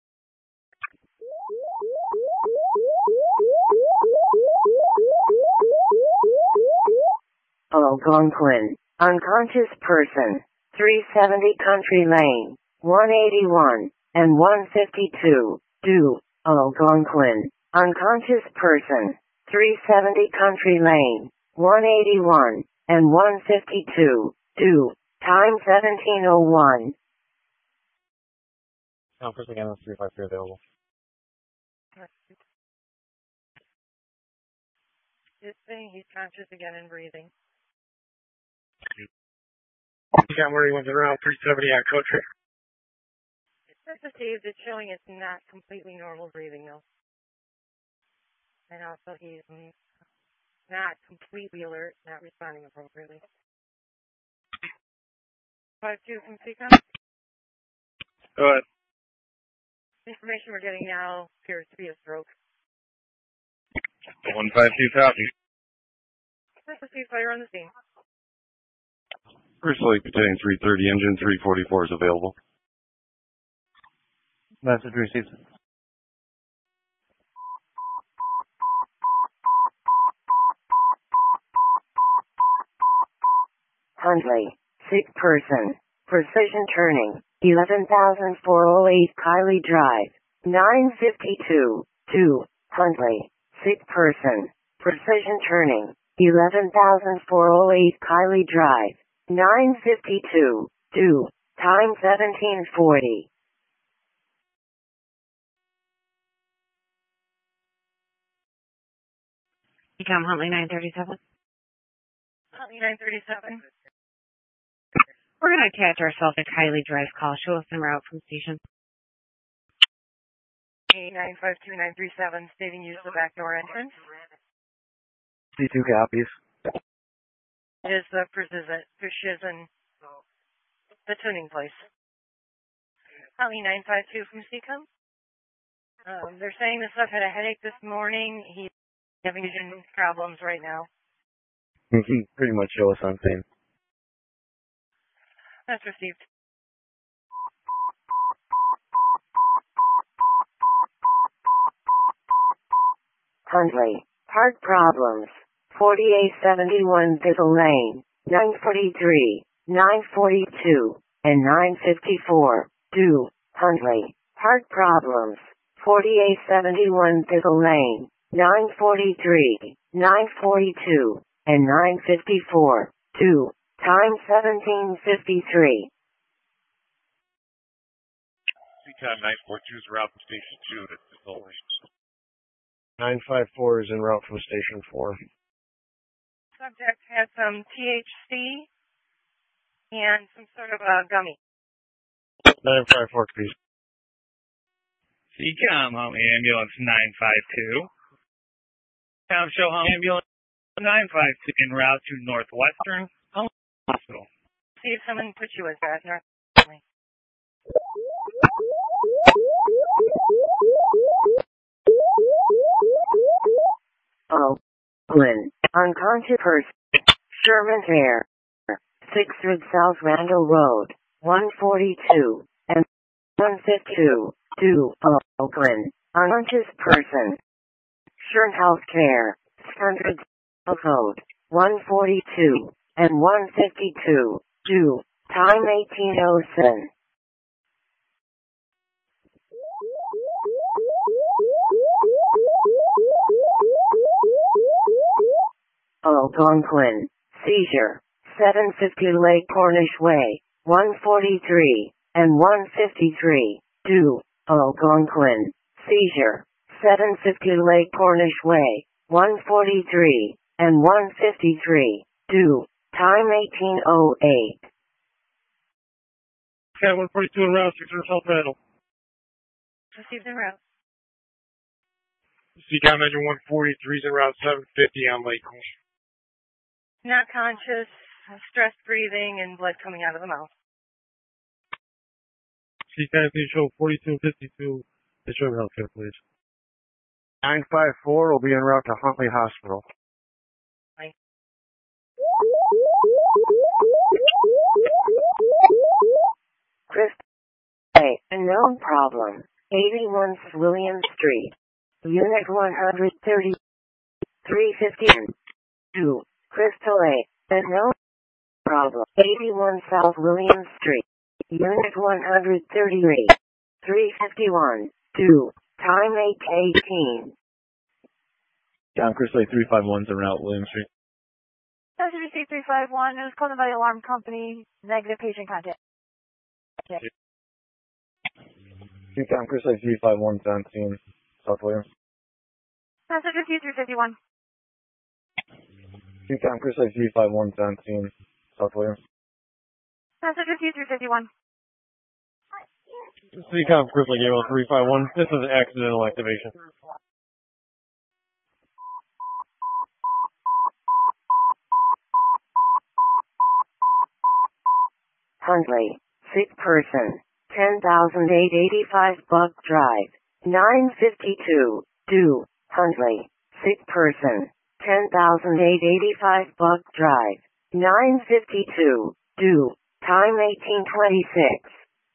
Algonquin. Unconscious person. 370 Country Lane. 181 and 152. Due. Algonquin. Unconscious person. 370 Country Lane. 181 and 152. Due. Time 17:01. First again, let's see if I feel available. This thing, he's conscious again and breathing. Got where he went around 370 on Country. That's received. It's showing it's not completely normal breathing though. And also he's not completely alert, not responding appropriately. 5-2 from CCOM. Go ahead. The information we're getting now appears to be a stroke. 152 copy. Let's see fire on the scene. First Lake Battalion 330, engine 344 is available. Message received. Huntley. Sick person. Precision turning. 11,408 Kiley Drive. 952. 2. Huntley. Sick person. Precision turning. 11,408 Kiley Drive. 952. 2. Time 17:40. Ecom Huntley 937. Huntley 937. We're going to attach ourselves to Kiley Drive call. Show us en route from station. 952-937, stating use of the back door entrance. C2 copies. It is the precision, the tuning place. Huntley 952 from CCOM. They're saying the sub had a headache this morning. He's having vision problems right now. Pretty much show us on scene. That's received. Huntley. Heart problems. 4871 Biddle Lane. 943, 942, and 954. Due. Huntley. Heart problems. 4871 Biddle Lane. 943, 942, and 954. 2. Time 17:53. CCOM 942 is route from Station 2 to Biddle Lane. 954 is en route from Station 4. Subject had some THC and some sort of a gummy. 954, please. CCOM ambulance 952. CCOM show home ambulance 952 en route to Northwestern Hospital. See if someone put you as that. Oakland. Unconscious person. Sherman Air. 600 South Randall Road. 142 and 152. 2. Oakland. Unconscious person. Sherman Healthcare. 600 South Road. 142 and 152. 2. Time 18:07. Algonquin. Seizure. 750 Lake Cornish Way. 143 and 153. 2. Algonquin. Seizure. 750 Lake Cornish Way. 143 and 153. 2. Time 18:08. Okay, 142 en route, 600 South Randall. Received en route. CCOM engine 143 is en route 750 on Lake Cornish. Not conscious, stressed breathing, and blood coming out of the mouth. CCOM please show 42 and 52. It's Sherman Healthcare, please. 954 will be en route to Huntley Hospital. Chris A. No problem. 81 William Street. Unit 130. 315. 2. Crystal A. No problem. 81 South William Street. Unit 133. 351. 2. Time 8:18. John Crystal 351's en route, William Street. SWC 351, it was called by the alarm company, negative patient contact. John Crystal 351's on scene, South Williams. SWC 351. John Crystal 351's on scene, South Williams. SWC 351. CCOM Crystal Gable 351, this is accidental activation. Huntley, sick person, 10,885 Buck Drive, 952, 2, Huntley, sick person, 10,885 Buck Drive, 952, 2, time 1826.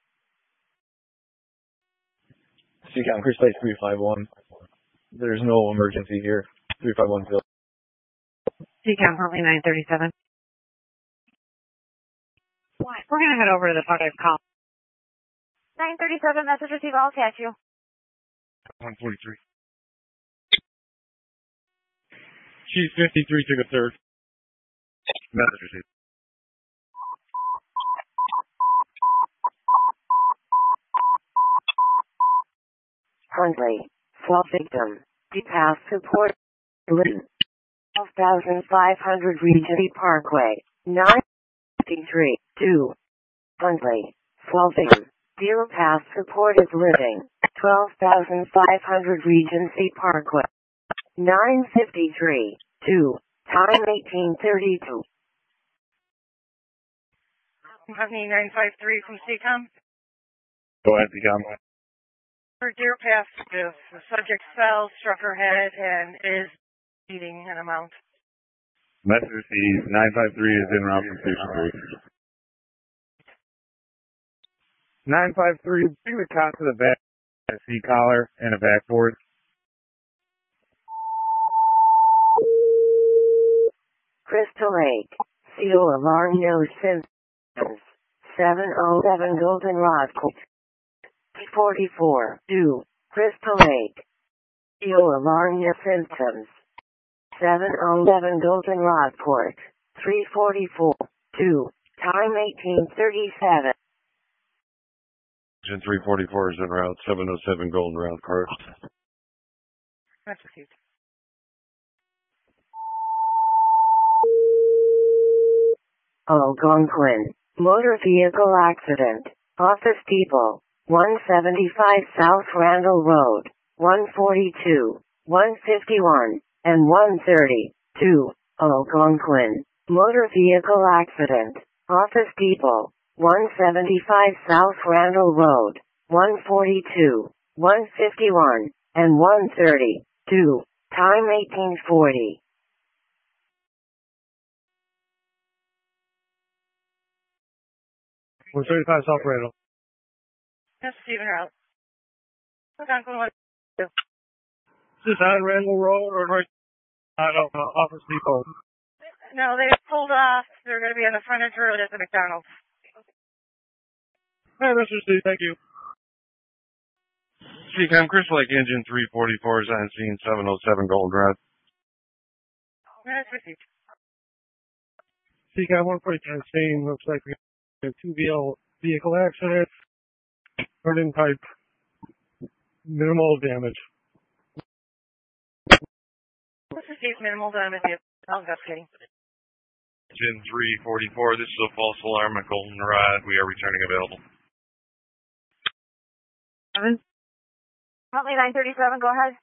CCOM Crystal 351, there's no emergency here, 351 Phil. CCOM Huntley 937. We're going to head over to the project call. 937, message received, I'll catch you. 143. Chief 53 took a third. Message received. Huntley, swap victim, DPAS support, Lytton, 12,500 Regency Parkway, 953, 2, Huntley, swap victim, Deal Pass supported living, 12,500 Regency Parkway, 953, 2, time 1832. Company 953 from CCOM. Go ahead, CCOM. For Deer Pass, the subject fell, struck her head, and is bleeding an amount. Message received. 953 is en route from Station 3. 953, bring the cot to the back, a C-collar and a backboard. Crystal Lake, CO alarm no symptoms, 707 Goldenrod Court, 44, 2, Crystal Lake, CO alarm no symptoms, 707 Goldenrod Court, 344, 2, time 1837. Engine 344 is en route, 707 Goldenrod Court. That's received. Algonquin, motor vehicle accident, Office Depot, 175 South Randall Road, 142, 151, and 130, 2, Algonquin, motor vehicle accident, Office Depot, 175 South Randall Road, 142, 151, and 130, 2, time 1840. We're 35 South Randall. That's Stephen Route. Algonquin, what do? Is this on Randall Road or right Office Depot? No, they pulled off. They're going to be on the frontage road at the McDonald's. Hey, Mr. C, thank you. CCOM Crystal Lake Engine 344 is on scene, 707 Goldenrod. That's received. CCOM 143 scene, looks like we have a two-vehicle accident. Burning pipe. Minimal damage. Let's receive minimal damage. I'm just kidding. Engine 344, this is a false alarm at Goldenrod. We are returning available. 7. Huntley 937, go ahead.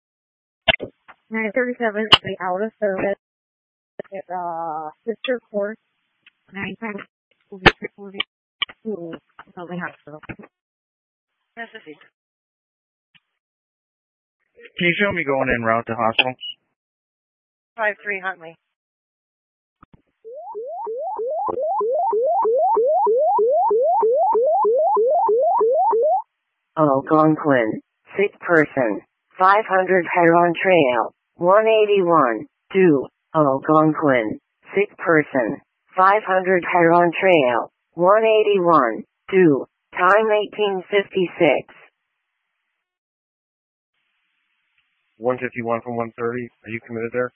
937 is the out of service. Sister Court. 910 will be reported to Huntley Hospital. That's received. Can you show me going en route to hospital? 53 Huntley. Algonquin, sick person, 500 Huron Trail, 181, 2, Algonquin, sick person, 500 Huron Trail, 181, 2, time 1856. 151 from 130. Are you committed there?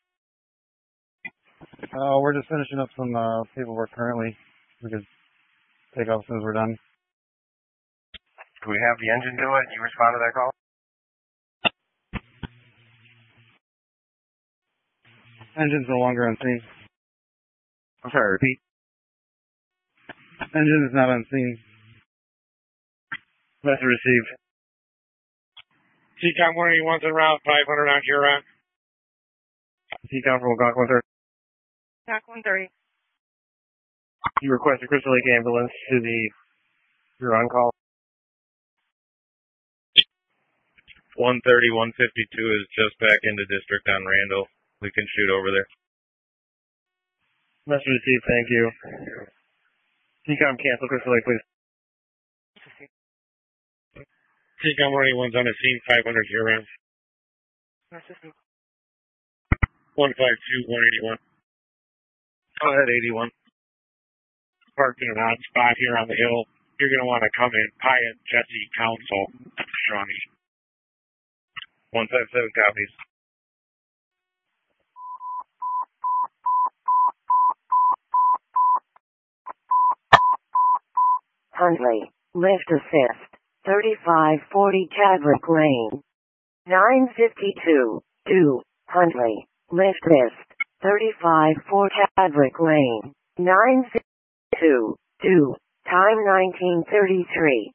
We're just finishing up some paperwork currently. We could take off as soon as we're done. Do we have the engine do it? You respond to that call? Engine's no longer on scene. I'm sorry, repeat. Engine is not on scene. Message received. CCOM 181's en route, 500 on Huron. CCOM from Algonquin 130. Doc 130. You request a Crystal Lake ambulance to the Huron call. 130, 152 is just back into district on Randall. We can shoot over there. Message received, thank you. CCOM cancel Crystal Lake, please. CCOM 181's on the scene, 500 Huron. 152, 181. Go ahead, 81. Parked in an odd spot here on the hill. You're going to want to come in. Pyatt, Jesse, Council, Shawnee. 157 copies. Huntley, lift assist, 3540 Chadwick Lane. 952, 2, Huntley, lift assist, 3540 Chadwick Lane. 952, 2, time 1933.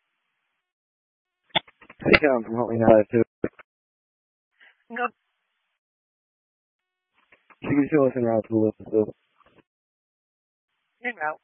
CCOM from Huntley 952. Go. She can show us en route to the lift assist. En route.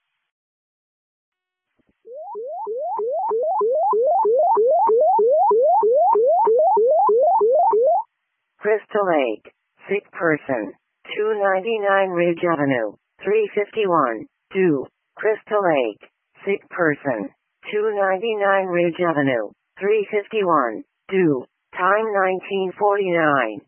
Crystal Lake, sick person, 299 Ridge Avenue, 351, 2, Crystal Lake, sick person, 299 Ridge Avenue, 351, 2, time 1949.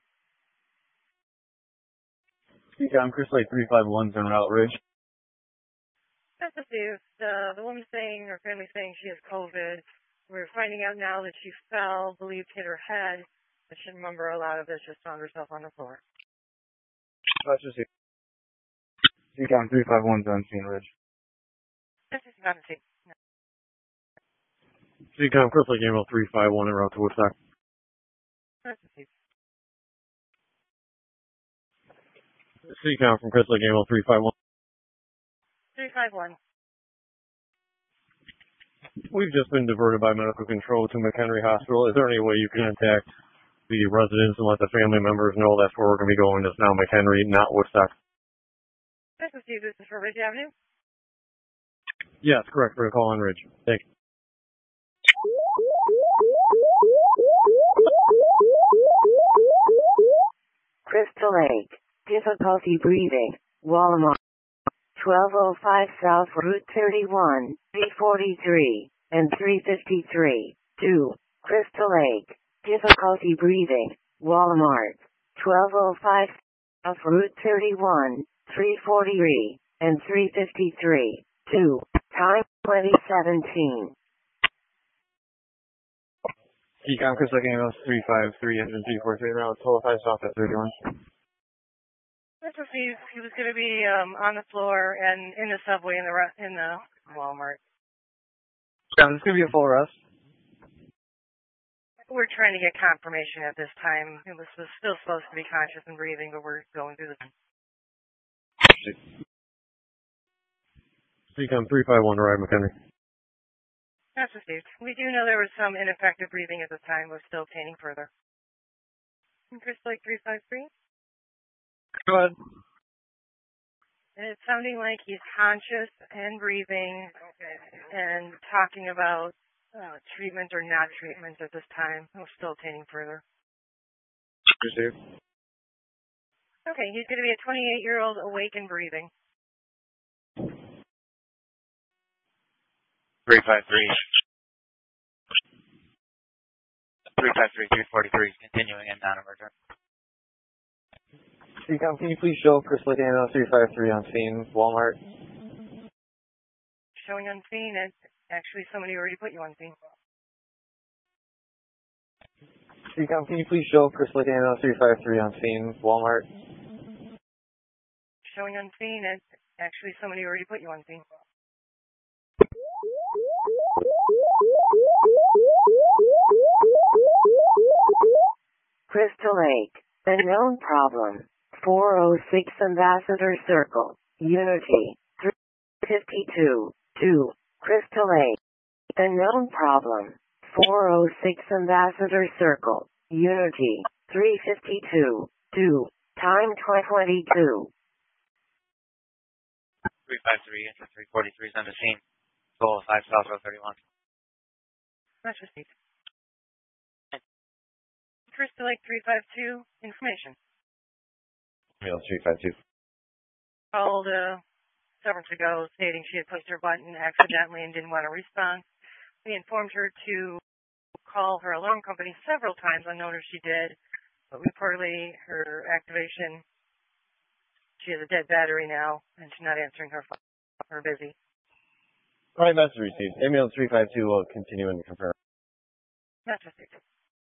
CCOM Crystal Lake 351's en route, Ridge. That's the news. The woman saying, her family saying she has COVID. We're finding out now that she fell, believed hit her head. I shouldn't remember a lot of this, just found herself on the floor. Let's just see. CCOM 351's on scene, Ridge. This is not a scene. No. CCOM Crystal Lake Ambulance 351 en route to Woodstock. That's a scene. CCOM from Crystal Lake Ambulance 351. 351. We've just been diverted by medical control to McHenry Hospital. Is there any way you can contact the residents and let the family members know that's where we're going to be going? It's now McHenry, not Woodstock. This is for Ridge Avenue? Yes, correct. For a call on Ridge. Thank you. Crystal Lake, difficulty breathing, Walmart. 1205 South Route 31, 343, and 353, 2, Crystal Lake, difficulty breathing, Walmart. 1205 South Route 31, 343, and 353, 2, time 2017. CCOM Crystal Lake Ambulance 353, engine 343, around 1205 South at 31. That's what he was going to be on the floor and in the subway in the Walmart. Yeah, this is going to be a full arrest. We're trying to get confirmation at this time. It was still supposed to be conscious and breathing, but we're going through this. CCOM 351 to ride McHenry. That's received. We do know there was some ineffective breathing at this time. We're still obtaining further. Crystal Lake 353. Go ahead. And it's sounding like he's conscious and breathing and talking about treatment or not treatment at this time. We're still obtaining further. Received. Okay, he's going to be a 28-year-old awake and breathing. 343, continuing and non-emergent. CCOM, can you please show Chris Lake Ambulance 353 on scene, Walmart? Showing on scene, and actually somebody already put you on scene. CCOM, can you please show Chris Lake Ambulance 353 on scene, Walmart? Showing on scene, and actually somebody already put you on scene. Crystal Lake, unknown problem. 406 Ambassador Circle, Unity, 352, 2, Crystal Lake. Unknown problem. 406 Ambassador Circle, Unity, 352, 2, time 22. 353 into 343 is on the scene. Goal 5 South Road 31. That's received. Crystal Lake 352, information. Ambulance 352. Called severance ago stating she had pushed her button accidentally and didn't want to respond. We informed her to call her alarm company several times. I noticed she did, but reportedly her activation, she has a dead battery now, and she's not answering her phone. We're busy. All right, message received. Ambulance 352 will continue and confirm. That's received.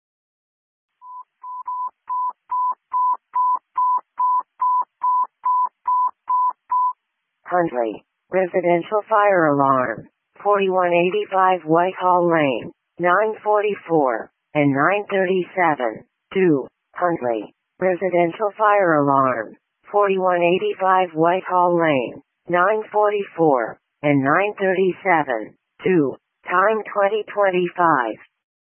Huntley, residential fire alarm, 4185 Whitehall Lane, 944 and 937, 2, Huntley, residential fire alarm, 4185 Whitehall Lane, 944 and 937, 2, time 2025.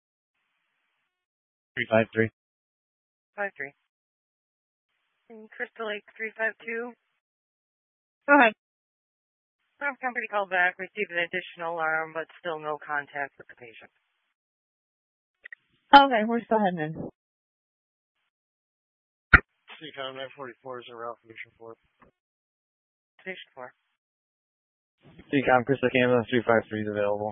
353. 53. In Crystal Lake 352. Go ahead. Alarm company called back, received an additional alarm, but still no contact with the patient. Okay, we're still heading in. CCOM 944 is en route for Station 4. Station 4. CCOM, Chris Lake Ambulance 353 is available.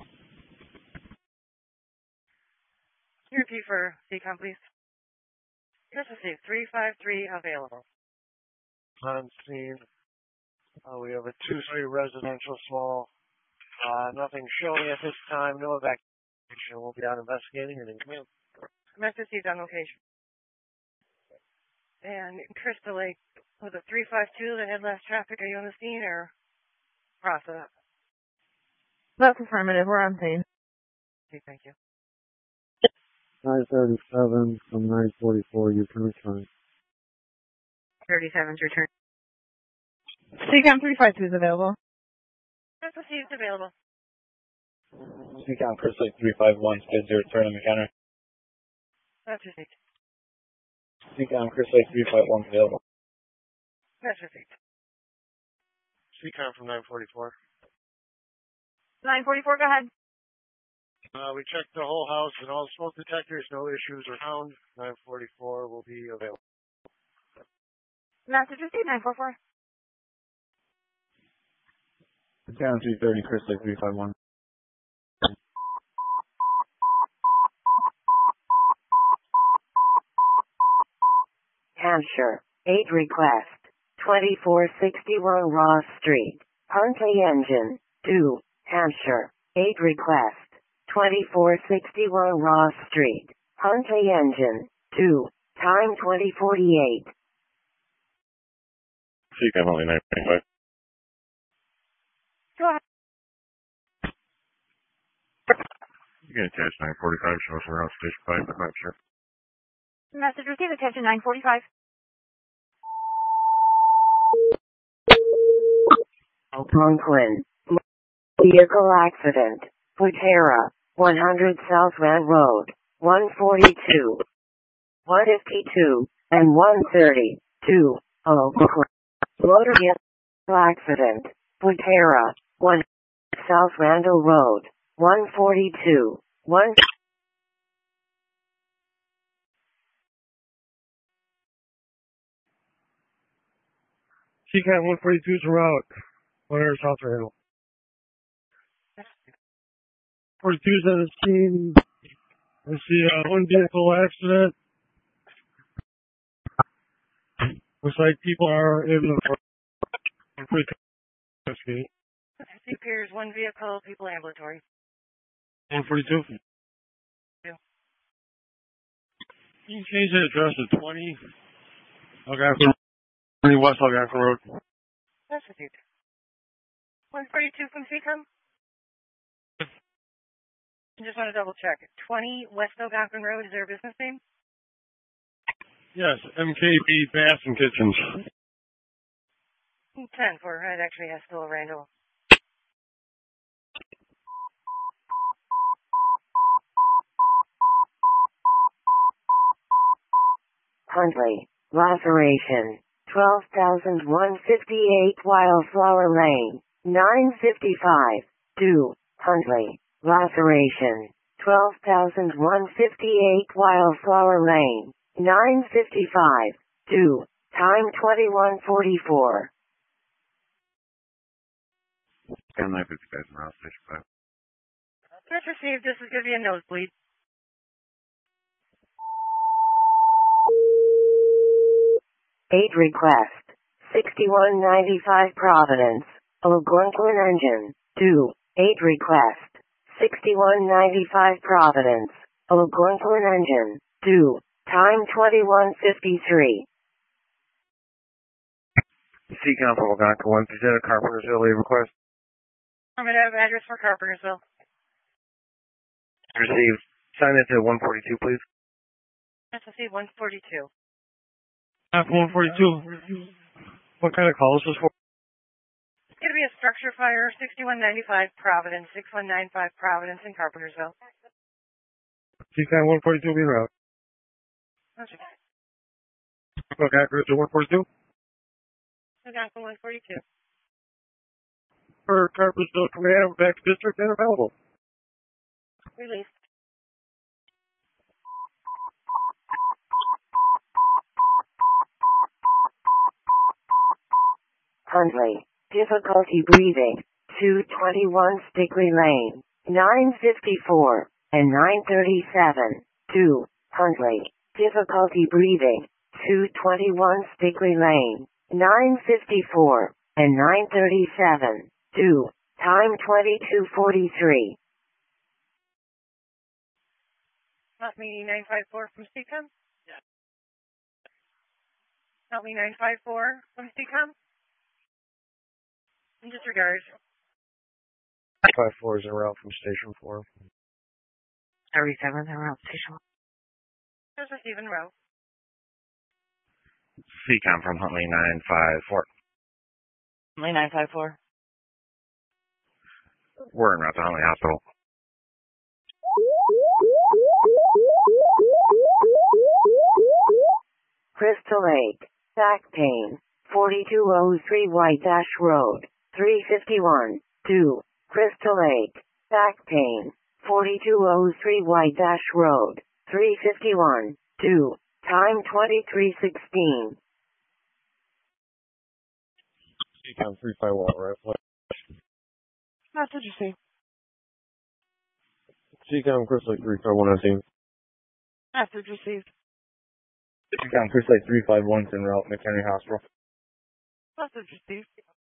Can you repeat for CCOM, please? Chris received 353 available. On scene. We have a two-story residential small. Nothing showing at this time. No evacuation. We'll be out investigating and in command. Message received on location. And in Crystal Lake, with a 352 that had less traffic, are you on the scene or process? That's affirmative. We're on scene. Okay, thank you. 937 from 944, you can return. 37's return. CCOM 352 is available. That's received available. CCOM, Chris Lake 351, scheduled to return on the counter. That's received. CCOM, Chris Lake 351 available. That's received. CCOM from 944. 944, go ahead. We checked the whole house and all the smoke detectors. No issues are found. 944 will be available. Message received, 944. Down 330, Chris Lake 351. Hampshire, 8 request, 2461 Ross Street, Huntley Engine, 2, Hampshire, 8 request, 2461 Ross Street, Huntley Engine, 2, time 2048. CCOM only 925. Go ahead. You can attach 945, show us around Station 5, I'm not sure. Message received, attention 945. Algonquin. Vehicle accident. Puterra, 100 South Van Road, 142, 152, and 132, Algonquin. Motor vehicle accident. Puterra, 1 South Randall Road, 142, 1 CCAM 142 is en route. 100 South Randall. 42 is at the scene. I see one vehicle accident. Looks like people are able to investigate. I see Piers, one vehicle, people ambulatory. 142. You can change the address to 20 Algonquin, West Algonquin Road. That's a dude. 142 from CCOM? I just want to double check. 20 West Algonquin Road, is there a business name? Yes, MKB Baths and Kitchens. 10 for, it actually has still a Randall. Huntley, laceration, 12,158 Wildflower Lane, 955, 2, Huntley, laceration, 12,158 Wildflower Lane, 955, 2, time 21:44. 10-955 in route, station 5. That's received. This is going to be a nosebleed. Aid request, 6195 Providence, Algonquin engine, 2, aid request, 6195 Providence, Algonquin engine, 2, time 21:53. CCOM from Algonquin 1, Lieutenant Carpentersville, aid request. I'm going to have address for Carpentersville. Received. Sign it to 142, please. SSC 142. 142. What kind of call is this for? It's going to be a structure fire, 6195 Providence, 6195 Providence in Carpentersville. CCOM 142 be en route. Okay. Okay, accurate to 142. Algonquin 142. For Carpentersville Command, back to district and available. Released. Huntley, difficulty breathing, 221 Stickley Lane, 954, and 937, 2, Huntley, difficulty breathing, 221 Stickley Lane, 954, and 937, 2, time 22:43. Not me 954 from CCOM? Yeah. Not me 954 from CCOM? In disregard. 54 is en route from Station 4. 37 en route, Station 1. There's a Stephen Rowe. CCOM from Huntley 954. Huntley 954. We're en route to Huntley Hospital. Crystal Lake, back pain, 4203 White Ash Road, 351, 2, Crystal Lake, back pain, 4203 White Ash Road, 351, 2, time 23:16. CCOM 351, right? That's what you see. CCOM Crystal Lake 351 on scene. That's what you see. CCOM Crystal Lake 351 en route, McHenry Hospital. That's what you see.